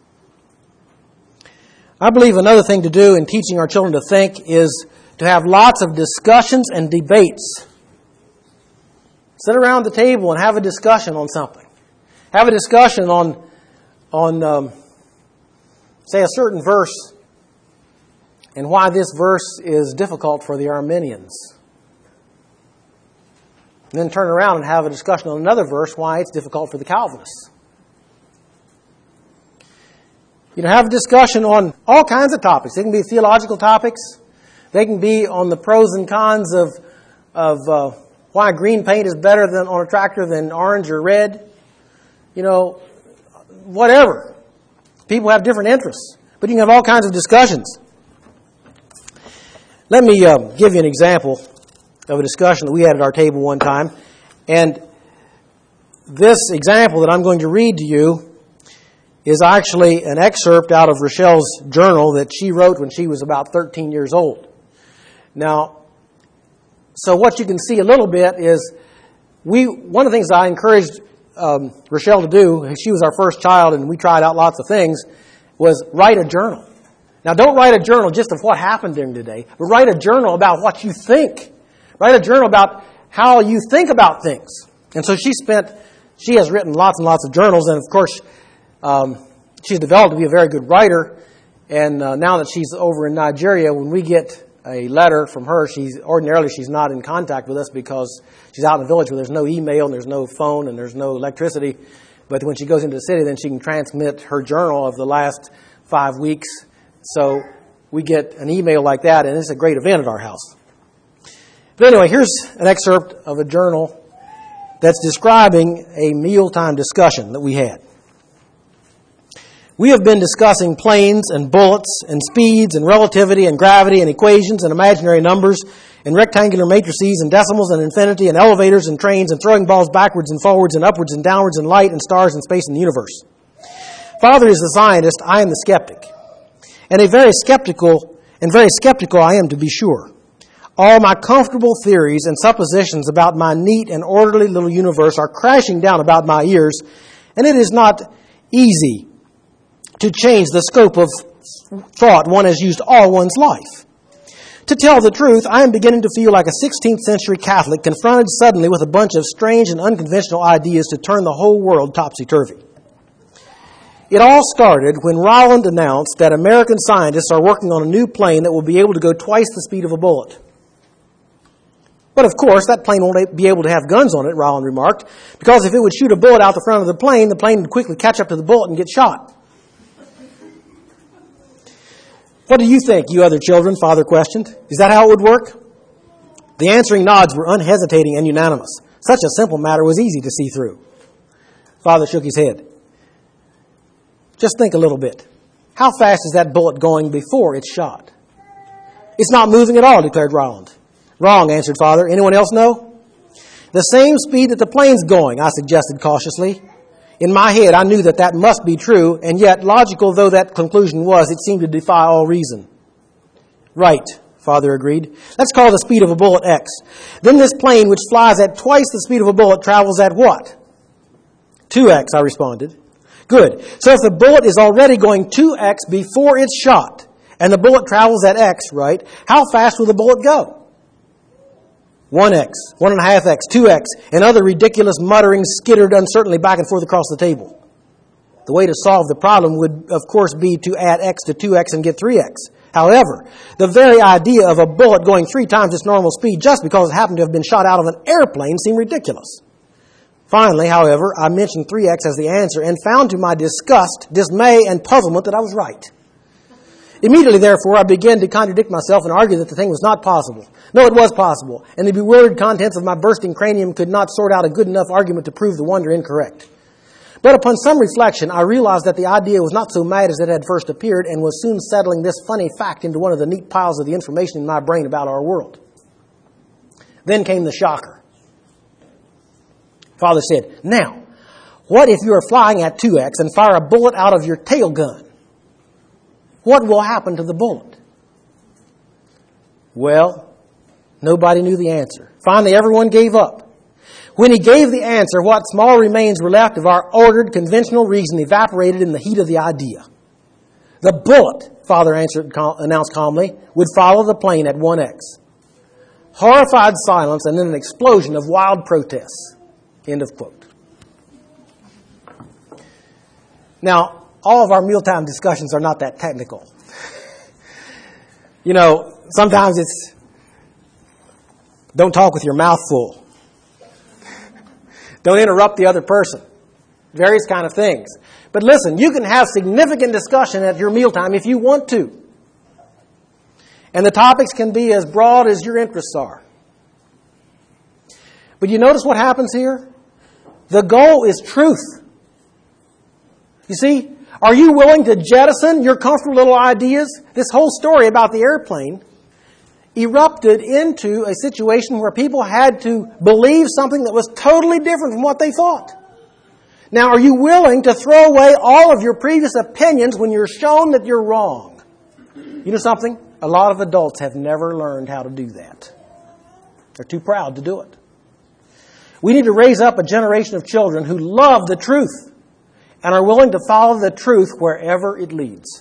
I believe another thing to do in teaching our children to think is to have lots of discussions and debates. Sit around the table and have a discussion on something. Have a discussion on say, a certain verse and why this verse is difficult for the Arminians. And then turn around and have a discussion on another verse, why it's difficult for the Calvinists. Have a discussion on all kinds of topics. They can be theological topics. They can be on the pros and cons of why green paint is better on a tractor than orange or red. Whatever. People have different interests. But you can have all kinds of discussions. Let me give you an example of a discussion that we had at our table one time. And this example that I'm going to read to you is actually an excerpt out of Rochelle's journal that she wrote when she was about 13 years old. Now, so what you can see a little bit is one of the things I encouraged Rochelle to do, she was our first child and we tried out lots of things, was write a journal. Now, don't write a journal just of what happened during the day, but write a journal about what you think. Write a journal about how you think about things. And so she has written lots and lots of journals, and of course, she's developed to be a very good writer. And now that she's over in Nigeria, when we get a letter from her, ordinarily she's not in contact with us because she's out in the village where there's no email and there's no phone and there's no electricity. But when she goes into the city, then she can transmit her journal of the last 5 weeks. So we get an email like that, and it's a great event at our house. But anyway, here's an excerpt of a journal that's describing a mealtime discussion that we had. We have been discussing planes and bullets and speeds and relativity and gravity and equations and imaginary numbers and rectangular matrices and decimals and infinity and elevators and trains and throwing balls backwards and forwards and upwards and downwards and light and stars and space and the universe. Father is the scientist, I am the skeptic. And very skeptical I am, to be sure. All my comfortable theories and suppositions about my neat and orderly little universe are crashing down about my ears, and it is not easy to change the scope of thought one has used all one's life. To tell the truth, I am beginning to feel like a 16th century Catholic confronted suddenly with a bunch of strange and unconventional ideas to turn the whole world topsy-turvy. It all started when Roland announced that American scientists are working on a new plane that will be able to go twice the speed of a bullet. But of course, that plane won't be able to have guns on it, Roland remarked, because if it would shoot a bullet out the front of the plane would quickly catch up to the bullet and get shot. What do you think, you other children? Father questioned. Is that how it would work? The answering nods were unhesitating and unanimous. Such a simple matter was easy to see through. Father shook his head. Just think a little bit. How fast is that bullet going before it's shot? It's not moving at all, declared Roland. Wrong, answered Father. Anyone else know? The same speed that the plane's going, I suggested cautiously. In my head, I knew that must be true, and yet, logical though that conclusion was, it seemed to defy all reason. Right, Father agreed. Let's call the speed of a bullet x. Then this plane, which flies at twice the speed of a bullet, travels at what? 2x, I responded. Good. So if the bullet is already going 2x before it's shot, and the bullet travels at x, right, how fast will the bullet go? 1x, 1.5x, 2x, and other ridiculous mutterings skittered uncertainly back and forth across the table. The way to solve the problem would, of course, be to add x to 2x and get 3x. However, the very idea of a bullet going 3 times its normal speed just because it happened to have been shot out of an airplane seemed ridiculous. Finally, however, I mentioned 3x as the answer and found to my disgust, dismay, and puzzlement that I was right. Immediately, therefore, I began to contradict myself and argue that the thing was not possible. No, it was possible, and the bewildered contents of my bursting cranium could not sort out a good enough argument to prove the wonder incorrect. But upon some reflection, I realized that the idea was not so mad as it had first appeared and was soon settling this funny fact into one of the neat piles of the information in my brain about our world. Then came the shocker. Father said, now, what if you are flying at 2x and fire a bullet out of your tail gun? What will happen to the bullet? Well, nobody knew the answer. Finally, everyone gave up. When he gave the answer, what small remains were left of our ordered, conventional reason evaporated in the heat of the idea. The bullet, Father announced calmly, would follow the plane at 1x. Horrified silence and then an explosion of wild protests. End of quote. Now, all of our mealtime discussions are not that technical. You know, sometimes it's don't talk with your mouth full. Don't interrupt the other person. Various kind of things. But listen, you can have significant discussion at your mealtime if you want to. And the topics can be as broad as your interests are. But you notice what happens here? The goal is truth. You see, are you willing to jettison your comfortable little ideas? This whole story about the airplane erupted into a situation where people had to believe something that was totally different from what they thought. Now, are you willing to throw away all of your previous opinions when you're shown that you're wrong? You know something? A lot of adults have never learned how to do that. They're too proud to do it. We need to raise up a generation of children who love the truth and are willing to follow the truth wherever it leads.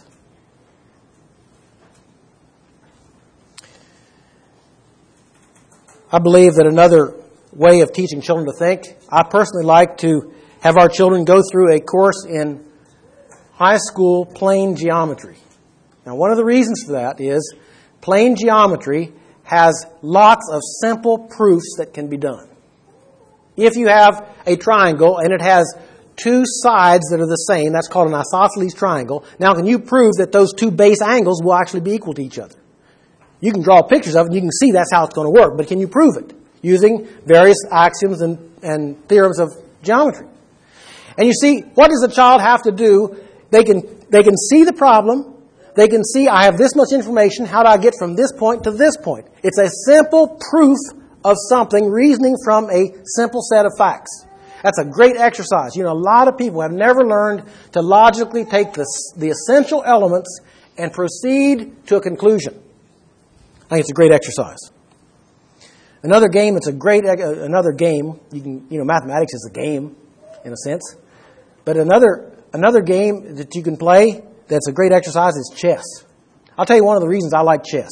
I believe that another way of teaching children to think, I personally like to have our children go through a course in high school plane geometry. Now, one of the reasons for that is plane geometry has lots of simple proofs that can be done. If you have a triangle and it has two sides that are the same, that's called an isosceles triangle. Now, can you prove that those two base angles will actually be equal to each other? You can draw pictures of it and you can see that's how it's going to work, but can you prove it using various axioms and theorems of geometry? And you see, what does the child have to do? They can see the problem. They can see, I have this much information. How do I get from this point to this point? It's a simple proof of something, reasoning from a simple set of facts. That's a great exercise. You know, a lot of people have never learned to logically take the essential elements and proceed to a conclusion. I think it's a great exercise. Another game that's another game, mathematics is a game in a sense. But another game that you can play that's a great exercise is chess. I'll tell you one of the reasons I like chess.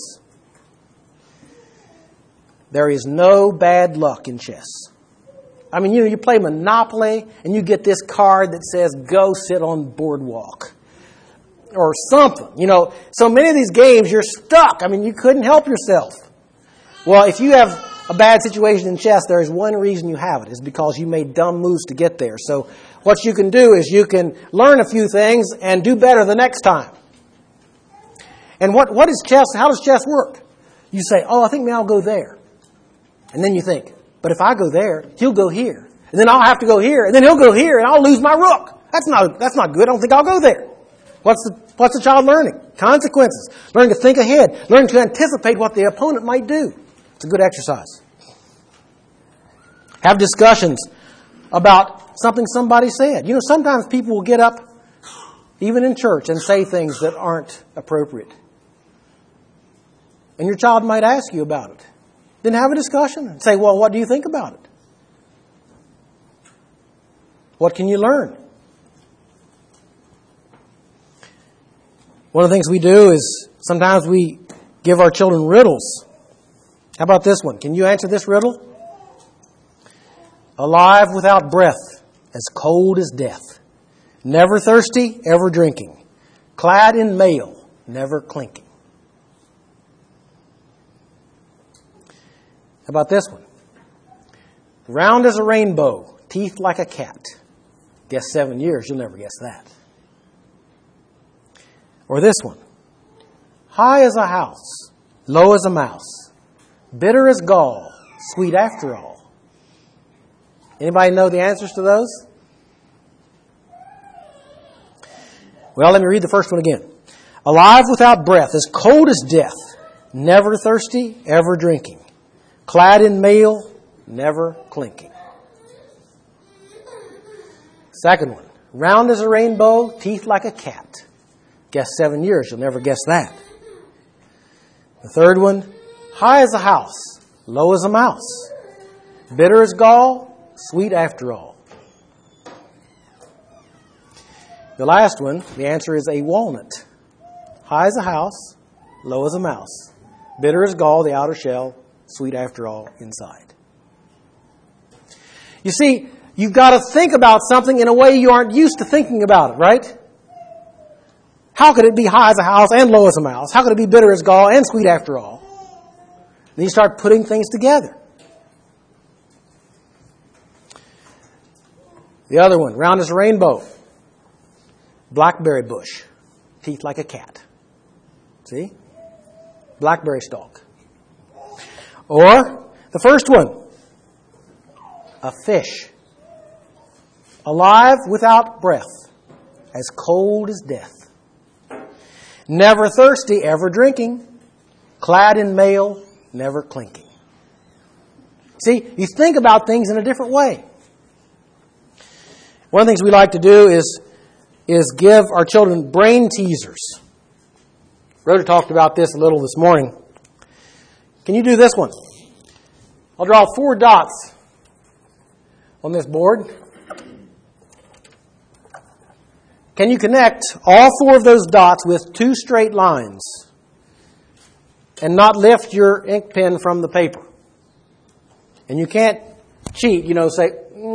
There is no bad luck in chess. I mean, you play Monopoly and you get this card that says, go sit on boardwalk. Or something. So many of these games, you're stuck. I mean, you couldn't help yourself. Well, if you have a bad situation in chess, there is one reason you have it. It's because you made dumb moves to get there. So what you can do is you can learn a few things and do better the next time. And what is chess? How does chess work? You say, I think maybe I'll go there. And then you think, but if I go there, he'll go here. And then I'll have to go here. And then he'll go here and I'll lose my rook. That's not good. I don't think I'll go there. What's the child learning? Consequences. Learning to think ahead. Learning to anticipate what the opponent might do. It's a good exercise. Have discussions about something somebody said. Sometimes people will get up, even in church, and say things that aren't appropriate. And your child might ask you about it. Then have a discussion and say, well, what do you think about it? What can you learn? One of the things we do is sometimes we give our children riddles. How about this one? Can you answer this riddle? Alive without breath, as cold as death. Never thirsty, ever drinking. Clad in mail, never clinking. How about this one? Round as a rainbow, teeth like a cat. Guess 7 years, you'll never guess that. Or this one. High as a house, low as a mouse. Bitter as gall, sweet after all. Anybody know the answers to those? Well, let me read the first one again. Alive without breath, as cold as death. Never thirsty, ever drinking. Clad in mail, never clinking. Second one. Round as a rainbow, teeth like a cat. Guess 7 years, you'll never guess that. The third one. High as a house, low as a mouse. Bitter as gall, Sweet after all. The last one, the answer is a walnut. High as a house, low as a mouse. Bitter as gall, the outer shell, sweet after all inside. You see, you've got to think about something in a way you aren't used to thinking about it, right? How could it be high as a house and low as a mouse? How could it be bitter as gall and sweet after all? Then you start putting things together. The other one, round as a rainbow. Blackberry bush. Teeth like a cat. See? Blackberry stalk. Or the first one, a fish. Alive without breath. As cold as death. Never thirsty, ever drinking. Clad in mail, never clinking. See, you think about things in a different way. One of the things we like to do is give our children brain teasers. Rhoda talked about this a little this morning. Can you do this one? I'll draw 4 dots on this board. Can you connect all 4 of those dots with 2 straight lines and not lift your ink pen from the paper? And you can't cheat, say,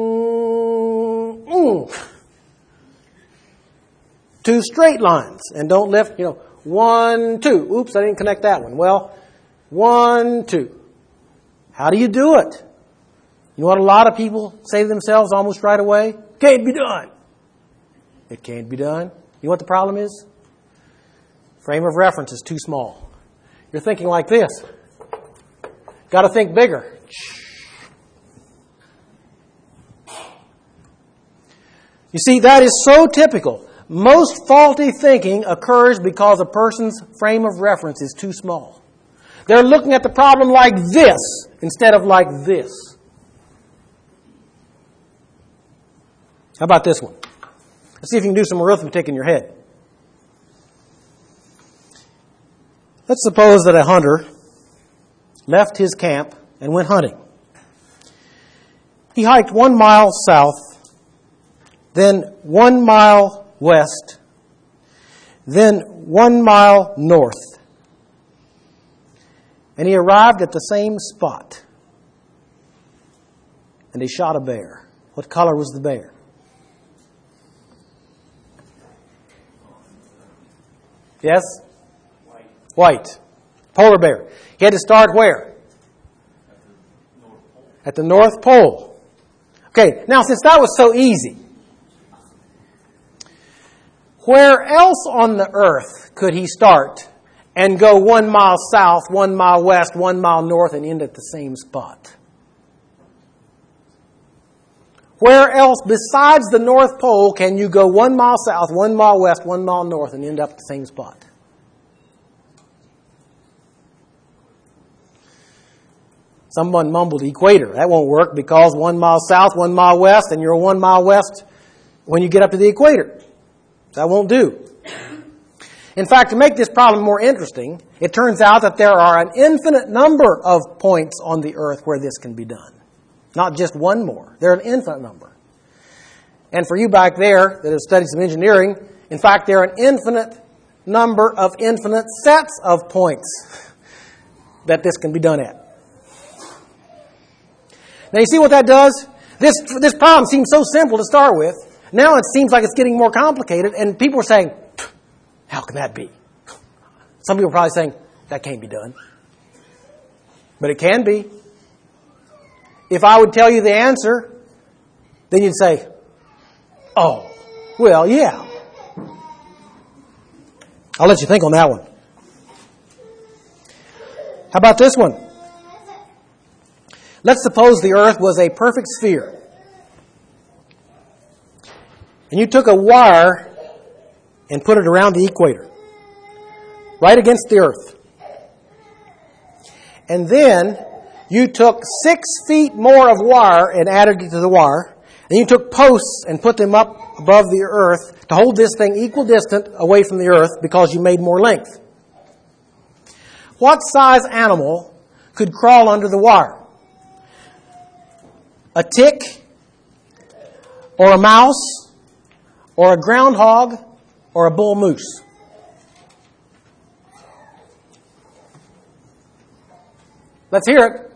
2 straight lines and don't lift, 1, 2. Oops, I didn't connect that one. Well, 1, 2. How do you do it? You know what a lot of people say to themselves almost right away? Can't be done. It can't be done. You know what the problem is? Frame of reference is too small. You're thinking like this. Got to think bigger. You see, that is so typical. Most faulty thinking occurs because a person's frame of reference is too small. They're looking at the problem like this instead of like this. How about this one? Let's see if you can do some arithmetic in your head. Let's suppose that a hunter left his camp and went hunting. He hiked 1 mile south, then 1 mile west, then 1 mile north. And he arrived at the same spot. And he shot a bear. What color was the bear? Yes? White. Polar bear. He had to start where? At the North Pole. Okay, now since that was so easy, where else on the earth could he start and go 1 mile south, 1 mile west, 1 mile north, and end at the same spot? Where else besides the North Pole can you go 1 mile south, 1 mile west, 1 mile north, and end up at the same spot? Someone mumbled equator. That won't work because 1 mile south, 1 mile west, and you're 1 mile west when you get up to the equator. That won't do. In fact, to make this problem more interesting, it turns out that there are an infinite number of points on the earth where this can be done. Not just one more. There are an infinite number. And for you back there that have studied some engineering, in fact, there are an infinite number of infinite sets of points that this can be done at. Now, you see what that does? This problem seems so simple to start with. Now it seems like it's getting more complicated, and people are saying, how can that be? Some people are probably saying, that can't be done. But it can be. If I would tell you the answer, then you'd say, oh, well, yeah. I'll let you think on that one. How about this one? Let's suppose the earth was a perfect sphere. And you took a wire and put it around the equator, right against the earth. And then you took 6 feet more of wire and added it to the wire. And you took posts and put them up above the earth to hold this thing equidistant away from the earth because you made more length. What size animal could crawl under the wire? A tick or a mouse, or a groundhog, or a bull moose? Let's hear it.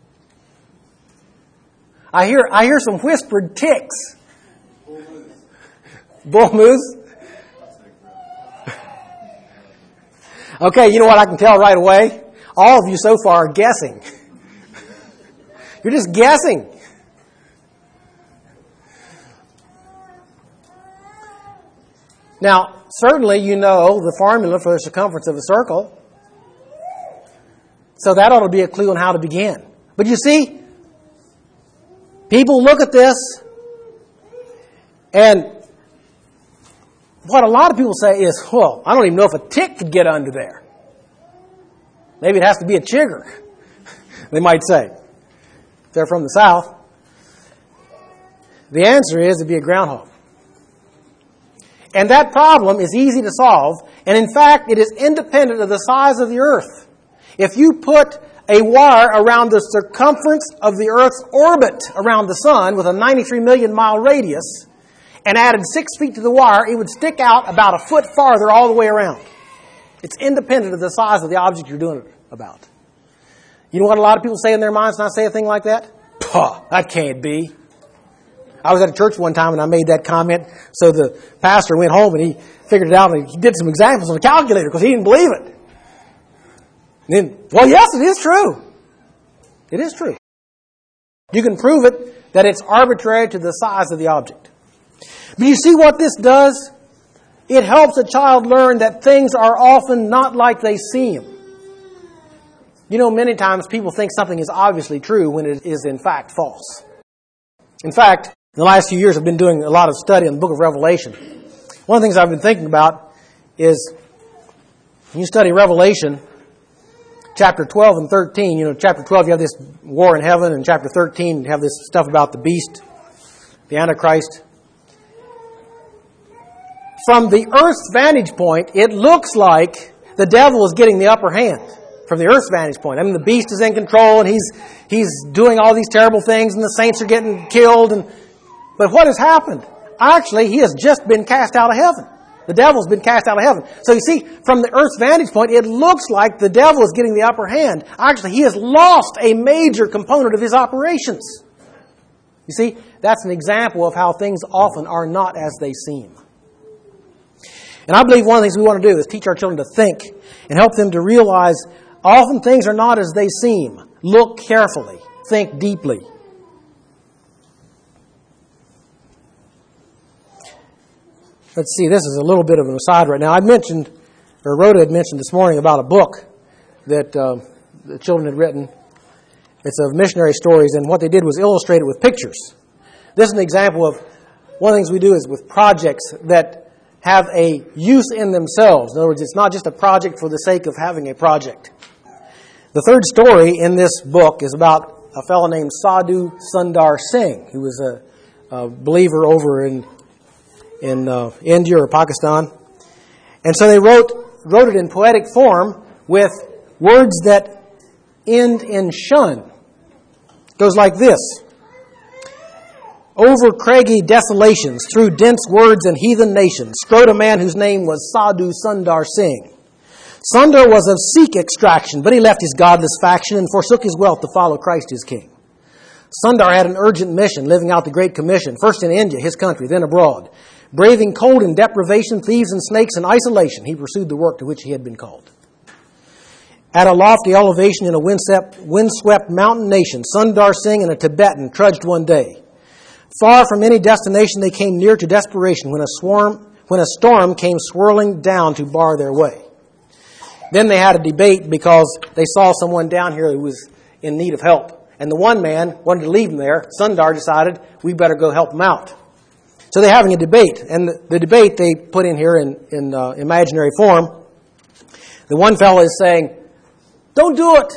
I hear some whispered ticks. Bull moose? Okay, you know what I can tell right away? All of you so far are guessing. You're just guessing. Now, certainly you know the formula for the circumference of a circle. So that ought to be a clue on how to begin. But you see, people look at this, and what a lot of people say is, well, I don't even know if a tick could get under there. Maybe it has to be a chigger, they might say. If they're from the South. The answer is it'd be a groundhog. And that problem is easy to solve, and in fact, it is independent of the size of the earth. If you put a wire around the circumference of the Earth's orbit around the sun with a 93 million mile radius and added 6 feet to the wire, it would stick out about a foot farther all the way around. It's independent of the size of the object you're doing it about. You know what a lot of people say in their minds when I say a thing like that? Puh, that can't be. I was at a church one time and I made that comment, so the pastor went home and he figured it out and he did some examples on a calculator because he didn't believe it. And then, well, yes, it is true. It is true. You can prove it that it's arbitrary to the size of the object. But you see what this does? It helps a child learn that things are often not like they seem. You know, many times people think something is obviously true when it is in fact false. In fact, in the last few years I've been doing a lot of study on the book of Revelation. One of the things I've been thinking about is when you study Revelation, chapter 12 and 13, you know, chapter 12 you have this war in heaven, and chapter 13 you have this stuff about the beast, the Antichrist. From the earth's vantage point, it looks like the devil is getting the upper hand. From the earth's vantage point. I mean, the beast is in control, and he's doing all these terrible things, and the saints are getting killed. But what has happened? Actually, he has just been cast out of heaven. The devil's been cast out of heaven. So you see, from the earth's vantage point, it looks like the devil is getting the upper hand. Actually, he has lost a major component of his operations. You see, that's an example of how things often are not as they seem. And I believe one of the things we want to do is teach our children to think and help them to realize often things are not as they seem. Look carefully. Think deeply. Let's see, this is a little bit of an aside right now. Rhoda had mentioned this morning about a book that the children had written. It's of missionary stories, and what they did was illustrate it with pictures. This is an example of one of the things we do is with projects that have a use in themselves. In other words, it's not just a project for the sake of having a project. The third story in this book is about a fellow named Sadhu Sundar Singh, who was a believer over in India or Pakistan. And so they wrote it in poetic form with words that end in shun. It goes like this. Over craggy desolations, through dense words and heathen nations, strode a man whose name was Sadhu Sundar Singh. Sundar was of Sikh extraction, but he left his godless faction and forsook his wealth to follow Christ his King. Sundar had an urgent mission, living out the Great Commission, first in India, his country, then abroad. Braving cold and deprivation, thieves and snakes and isolation, he pursued the work to which he had been called. At a lofty elevation in a windswept mountain nation, Sundar Singh and a Tibetan trudged one day. Far from any destination, they came near to desperation when a storm came swirling down to bar their way. Then they had a debate because they saw someone down here who was in need of help. And the one man wanted to leave him there. Sundar decided, we better go help him out. So they're having a debate. And the debate they put in here in imaginary form. The one fellow is saying, don't do it.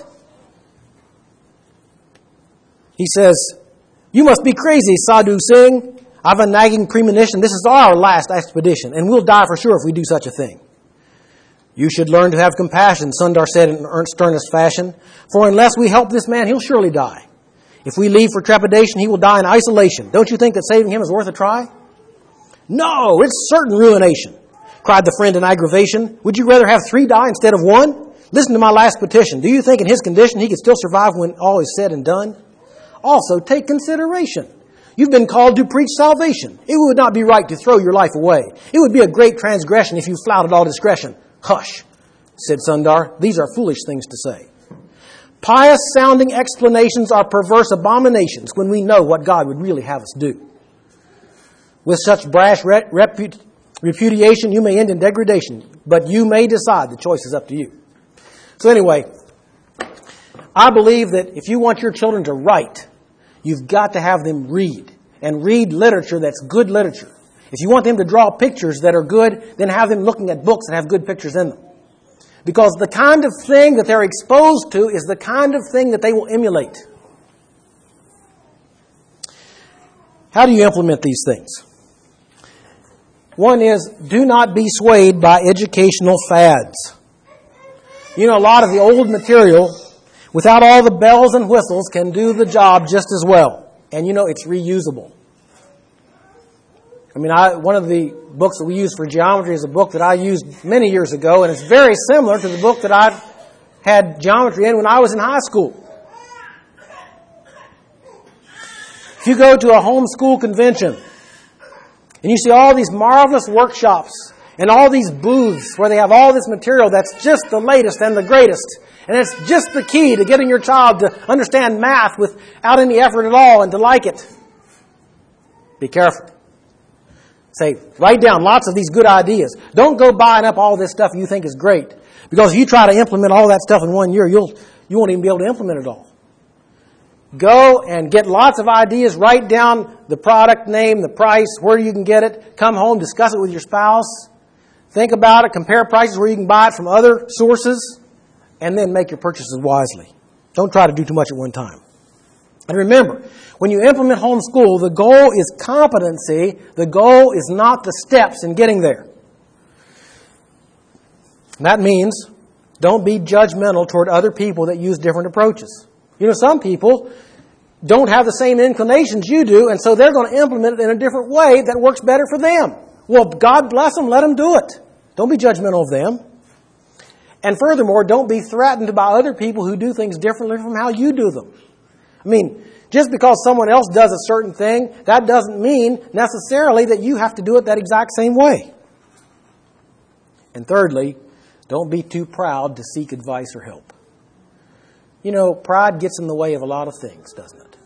He says, you must be crazy, Sadhu Singh. I've a nagging premonition. This is our last expedition, and we'll die for sure if we do such a thing. You should learn to have compassion, Sundar said in sternest fashion, for unless we help this man, he'll surely die. If we leave for trepidation, he will die in isolation. Don't you think that saving him is worth a try? No, it's certain ruination, cried the friend in aggravation. Would you rather have 3 die instead of 1? Listen to my last petition. Do you think in his condition he could still survive when all is said and done? Also, take consideration. You've been called to preach salvation. It would not be right to throw your life away. It would be a great transgression if you flouted all discretion. Hush, said Sundar. These are foolish things to say. Pious-sounding explanations are perverse abominations when we know what God would really have us do. With such brash repudiation, you may end in degradation, but you may decide. The choice is up to you. So anyway, I believe that if you want your children to write, you've got to have them read, and read literature that's good literature. If you want them to draw pictures that are good, then have them looking at books that have good pictures in them. Because the kind of thing that they're exposed to is the kind of thing that they will emulate. How do you implement these things? One is, do not be swayed by educational fads. You know, a lot of the old material, without all the bells and whistles, can do the job just as well. And you know, it's reusable. I mean, one of the books that we use for geometry is a book that I used many years ago, and it's very similar to the book that I had geometry in when I was in high school. If you go to a homeschool convention, and you see all these marvelous workshops, and all these booths where they have all this material that's just the latest and the greatest, and it's just the key to getting your child to understand math without any effort at all and to like it. Be careful. Say, write down lots of these good ideas. Don't go buying up all this stuff you think is great. Because if you try to implement all that stuff in 1 year, you won't even be able to implement it all. Go and get lots of ideas. Write down the product name, the price, where you can get it. Come home, discuss it with your spouse. Think about it. Compare prices where you can buy it from other sources. And then make your purchases wisely. Don't try to do too much at one time. And remember, when you implement homeschool, the goal is competency. The goal is not the steps in getting there. And that means don't be judgmental toward other people that use different approaches. You know, some people don't have the same inclinations you do, and so they're going to implement it in a different way that works better for them. Well, God bless them, let them do it. Don't be judgmental of them. And furthermore, don't be threatened by other people who do things differently from how you do them. I mean, just because someone else does a certain thing, that doesn't mean necessarily that you have to do it that exact same way. And thirdly, don't be too proud to seek advice or help. You know, pride gets in the way of a lot of things, doesn't it?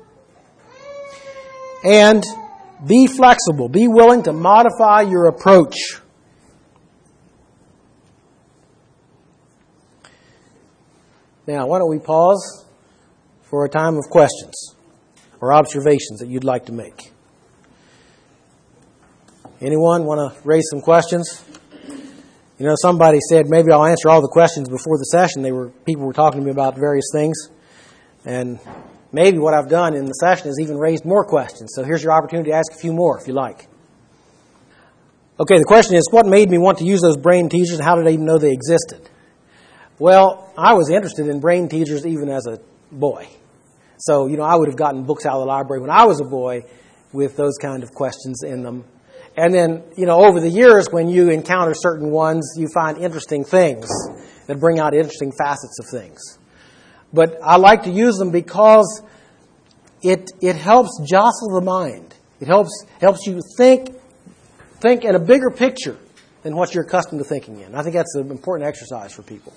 And be flexible. Be willing to modify your approach. Now, why don't we pause for a time of questions or observations that you'd like to make. Anyone want to raise some questions? You know, somebody said maybe I'll answer all the questions before the session. People were talking to me about various things. And maybe what I've done in the session is even raised more questions. So here's your opportunity to ask a few more if you like. Okay, the question is, what made me want to use those brain teasers and how did I even know they existed? Well, I was interested in brain teasers even as a boy. So, you know, I would have gotten books out of the library when I was a boy with those kind of questions in them. And then, you know, over the years when you encounter certain ones, you find interesting things that bring out interesting facets of things. But I like to use them because it helps jostle the mind. It helps you think in a bigger picture than what you're accustomed to thinking in. I think that's an important exercise for people.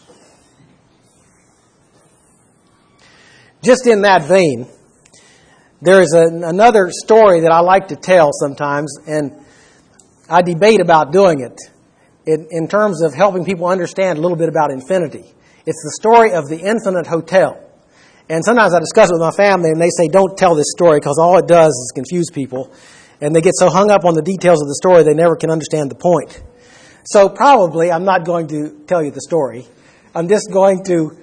Just in that vein, there is another story that I like to tell sometimes, and I debate about doing it in terms of helping people understand a little bit about infinity. It's the story of the Infinite Hotel. And sometimes I discuss it with my family, and they say, don't tell this story, because all it does is confuse people. And they get so hung up on the details of the story, they never can understand the point. So probably I'm not going to tell you the story. I'm just going to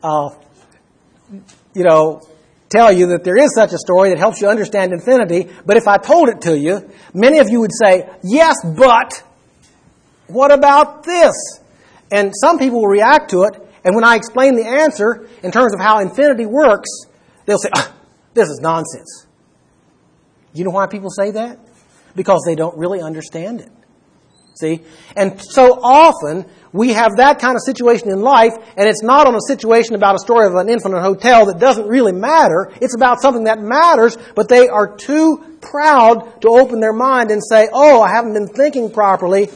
tell you that there is such a story that helps you understand infinity. But if I told it to you, many of you would say, yes, but what about this? And some people will react to it. And when I explain the answer in terms of how infinity works, they'll say, This is nonsense. You know why people say that? Because they don't really understand it. See? And so often, we have that kind of situation in life, and it's not on a situation about a story of an infant in a hotel that doesn't really matter. It's about something that matters, but they are too proud to open their mind and say, oh, I haven't been thinking properly.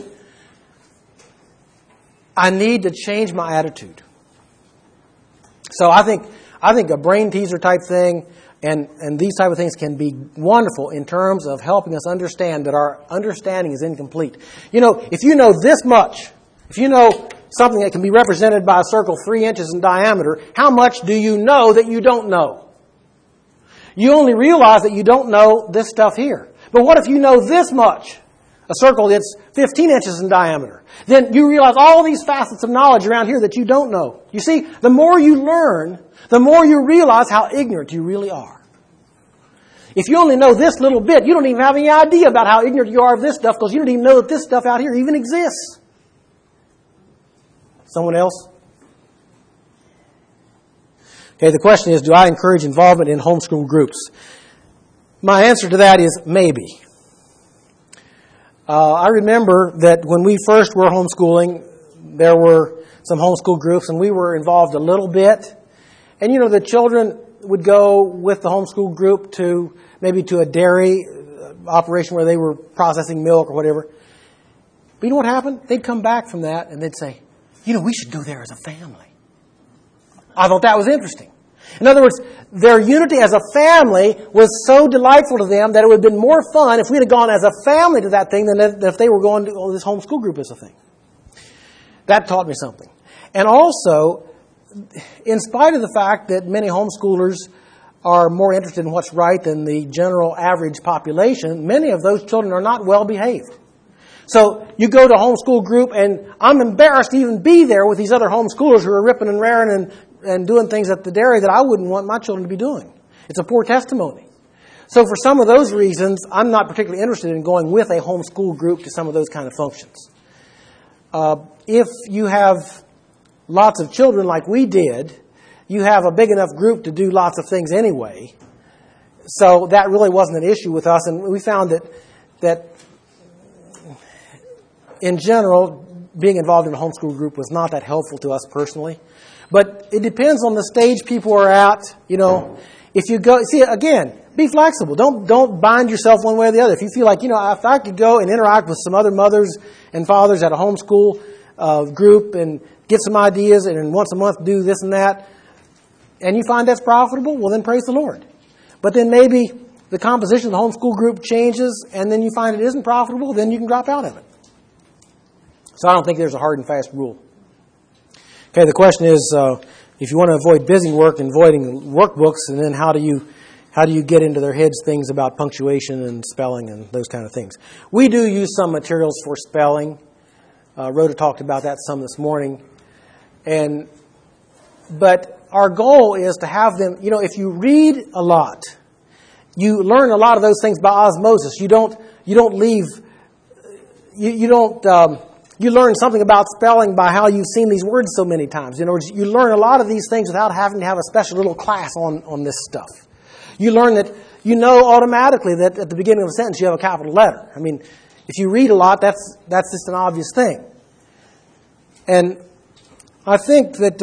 I need to change my attitude. So I think a brain teaser type thing and these type of things can be wonderful in terms of helping us understand that our understanding is incomplete. You know, if you know this much, if you know something that can be represented by a circle 3 inches in diameter, how much do you know that you don't know? You only realize that you don't know this stuff here. But what if you know this much? A circle that's 15 inches in diameter. Then you realize all these facets of knowledge around here that you don't know. You see, the more you learn, the more you realize how ignorant you really are. If you only know this little bit, you don't even have any idea about how ignorant you are of this stuff because you don't even know that this stuff out here even exists. Someone else? Okay, the question is, do I encourage involvement in homeschool groups? My answer to that is maybe. I remember that when we first were homeschooling, there were some homeschool groups, and we were involved a little bit. And, you know, the children would go with the homeschool group to maybe to a dairy operation where they were processing milk or whatever. But you know what happened? They'd come back from that, and they'd say, you know, we should go there as a family. I thought that was interesting. In other words, their unity as a family was so delightful to them that it would have been more fun if we had gone as a family to that thing than if they were going to this homeschool group as a thing. That taught me something. And also, in spite of the fact that many homeschoolers are more interested in what's right than the general average population, many of those children are not well behaved. So you go to a homeschool group, and I'm embarrassed to even be there with these other homeschoolers who are ripping and raring and doing things at the dairy that I wouldn't want my children to be doing. It's a poor testimony. So for some of those reasons, I'm not particularly interested in going with a homeschool group to some of those kind of functions. If you have lots of children like we did, you have a big enough group to do lots of things anyway. So that really wasn't an issue with us, and we found that in general, being involved in a homeschool group was not that helpful to us personally. But it depends on the stage people are at. You know, if you go, see, again, be flexible. Don't bind yourself one way or the other. If you feel like, you know, if I could go and interact with some other mothers and fathers at a homeschool group and get some ideas and once a month do this and that, and you find that's profitable, well, then praise the Lord. But then maybe the composition of the homeschool group changes and then you find it isn't profitable, then you can drop out of it. So I don't think there's a hard and fast rule. Okay, the question is, if you want to avoid busy work and avoiding workbooks, and then how do you get into their heads things about punctuation and spelling and those kind of things? We do use some materials for spelling. Rhoda talked about that some this morning. But our goal is to have them, you know, if you read a lot, you learn a lot of those things by osmosis. You learn something about spelling by how you've seen these words so many times. In other words, you learn a lot of these things without having to have a special little class on this stuff. You learn that you know automatically that at the beginning of a sentence you have a capital letter. I mean, if you read a lot, that's just an obvious thing. And I think that,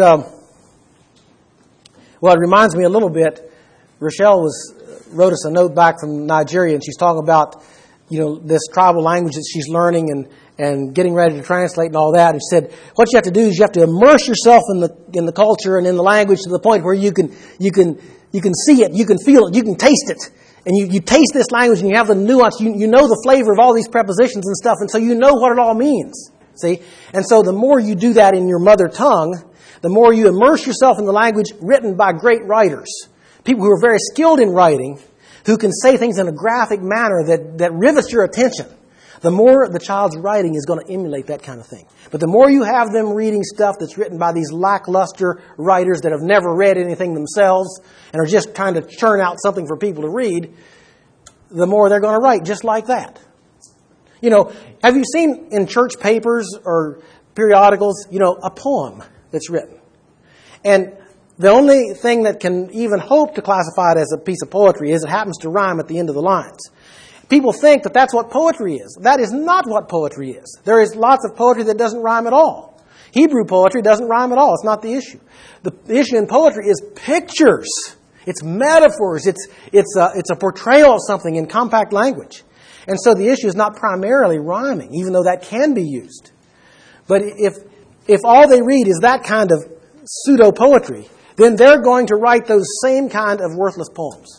it reminds me a little bit. Rochelle wrote us a note back from Nigeria, and she's talking about, you know, this tribal language that she's learning and getting ready to translate and all that. And she said, what you have to do is you have to immerse yourself in the culture and in the language to the point where you can see it, you can feel it, you can taste it. And you taste this language and you have the nuance, you know the flavor of all these prepositions and stuff, and so you know what it all means. See? And so the more you do that in your mother tongue, the more you immerse yourself in the language written by great writers, people who are very skilled in writing, who can say things in a graphic manner that rivets your attention, the more the child's writing is going to emulate that kind of thing. But the more you have them reading stuff that's written by these lackluster writers that have never read anything themselves and are just trying to churn out something for people to read, the more they're going to write just like that. You know, have you seen in church papers or periodicals, you know, a poem that's written? And The only thing that can even hope to classify it as a piece of poetry is it happens to rhyme at the end of the lines. People think that that's what poetry is. That is not what poetry is. There is lots of poetry that doesn't rhyme at all. Hebrew poetry doesn't rhyme at all. It's not the issue. The issue in poetry is pictures. It's metaphors. It's a portrayal of something in compact language. And so the issue is not primarily rhyming, even though that can be used. But if all they read is that kind of pseudo-poetry, then they're going to write those same kind of worthless poems.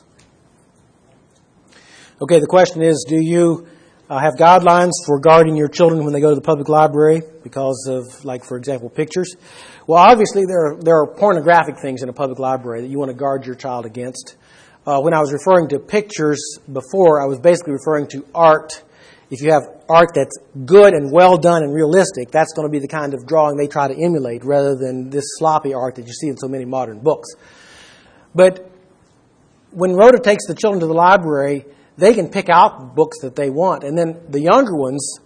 Okay, the question is, do you have guidelines for guarding your children when they go to the public library because of, like, for example, pictures? Well, obviously there are pornographic things in a public library that you want to guard your child against. When I was referring to pictures before, I was basically referring to art. If you have art that's good and well done and realistic, that's going to be the kind of drawing they try to emulate rather than this sloppy art that you see in so many modern books. But when Rhoda takes the children to the library, they can pick out books that they want. And then the younger ones,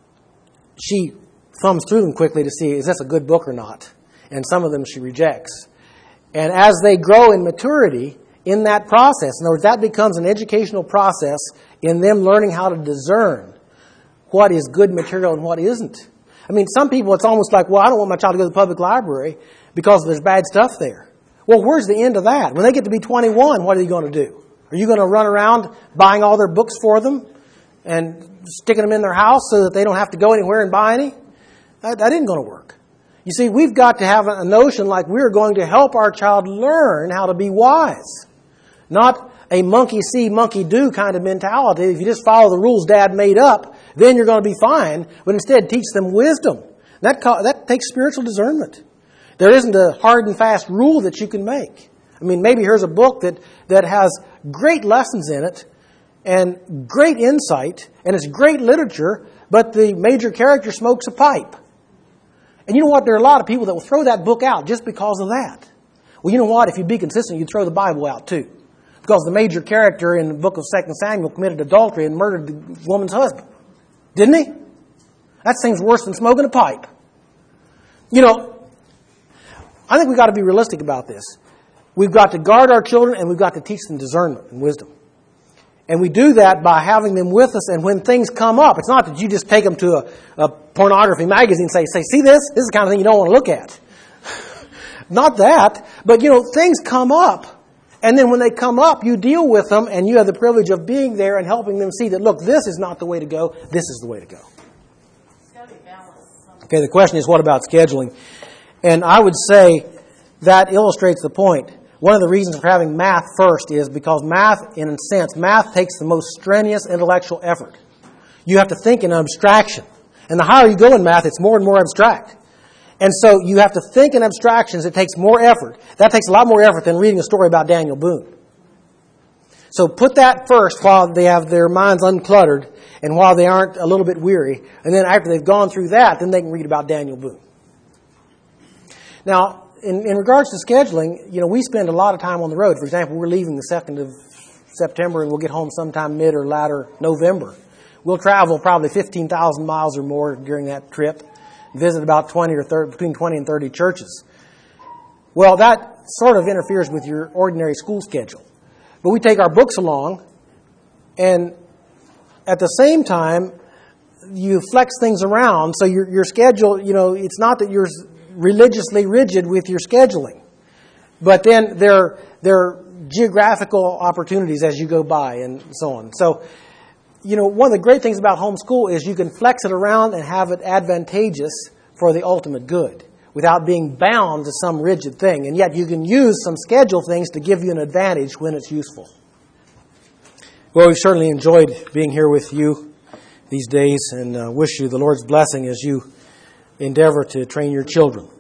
she thumbs through them quickly to see, is this a good book or not? And some of them she rejects. And as they grow in maturity in that process, in other words, that becomes an educational process in them learning how to discern what is good material and what isn't. I mean, some people, it's almost like, well, I don't want my child to go to the public library because there's bad stuff there. Well, where's the end of that? When they get to be 21, what are you going to do? Are you going to run around buying all their books for them and sticking them in their house so that they don't have to go anywhere and buy any? That isn't going to work. You see, we've got to have a notion like we're going to help our child learn how to be wise. Not a monkey see, monkey do kind of mentality. If you just follow the rules Dad made up, then you're going to be fine. But instead, teach them wisdom. That takes spiritual discernment. There isn't a hard and fast rule that you can make. I mean, maybe here's a book that has great lessons in it and great insight, and it's great literature, but the major character smokes a pipe. And you know what? There are a lot of people that will throw that book out just because of that. Well, you know what? If you'd be consistent, you'd throw the Bible out too. Because the major character in the book of 2 Samuel committed adultery and murdered the woman's husband. Didn't he? That seems worse than smoking a pipe. You know, I think we've got to be realistic about this. We've got to guard our children and we've got to teach them discernment and wisdom. And we do that by having them with us, and when things come up, it's not that you just take them to a pornography magazine and say, see this? This is the kind of thing you don't want to look at. Not that, but you know, things come up. And then when they come up, you deal with them, and you have the privilege of being there and helping them see that, look, this is not the way to go, this is the way to go. Okay, the question is, what about scheduling? And I would say that illustrates the point. One of the reasons for having math first is because math, in a sense, math takes the most strenuous intellectual effort. You have to think in abstraction. And the higher you go in math, it's more and more abstract. And so you have to think in abstractions. It takes more effort. That takes a lot more effort than reading a story about Daniel Boone. So put that first while they have their minds uncluttered and while they aren't a little bit weary. And then after they've gone through that, then they can read about Daniel Boone. Now, in regards to scheduling, you know, we spend a lot of time on the road. For example, we're leaving the 2nd of September and we'll get home sometime mid or latter November. We'll travel probably 15,000 miles or more during that trip, visit about between 20 and 30 churches. Well, that sort of interferes with your ordinary school schedule. But we take our books along, and at the same time, you flex things around. So your schedule, you know, it's not that you're religiously rigid with your scheduling. But then there are geographical opportunities as you go by and so on. So, you know, one of the great things about homeschool is you can flex it around and have it advantageous for the ultimate good without being bound to some rigid thing. And yet you can use some schedule things to give you an advantage when it's useful. Well, we've certainly enjoyed being here with you these days, and wish you the Lord's blessing as you endeavor to train your children.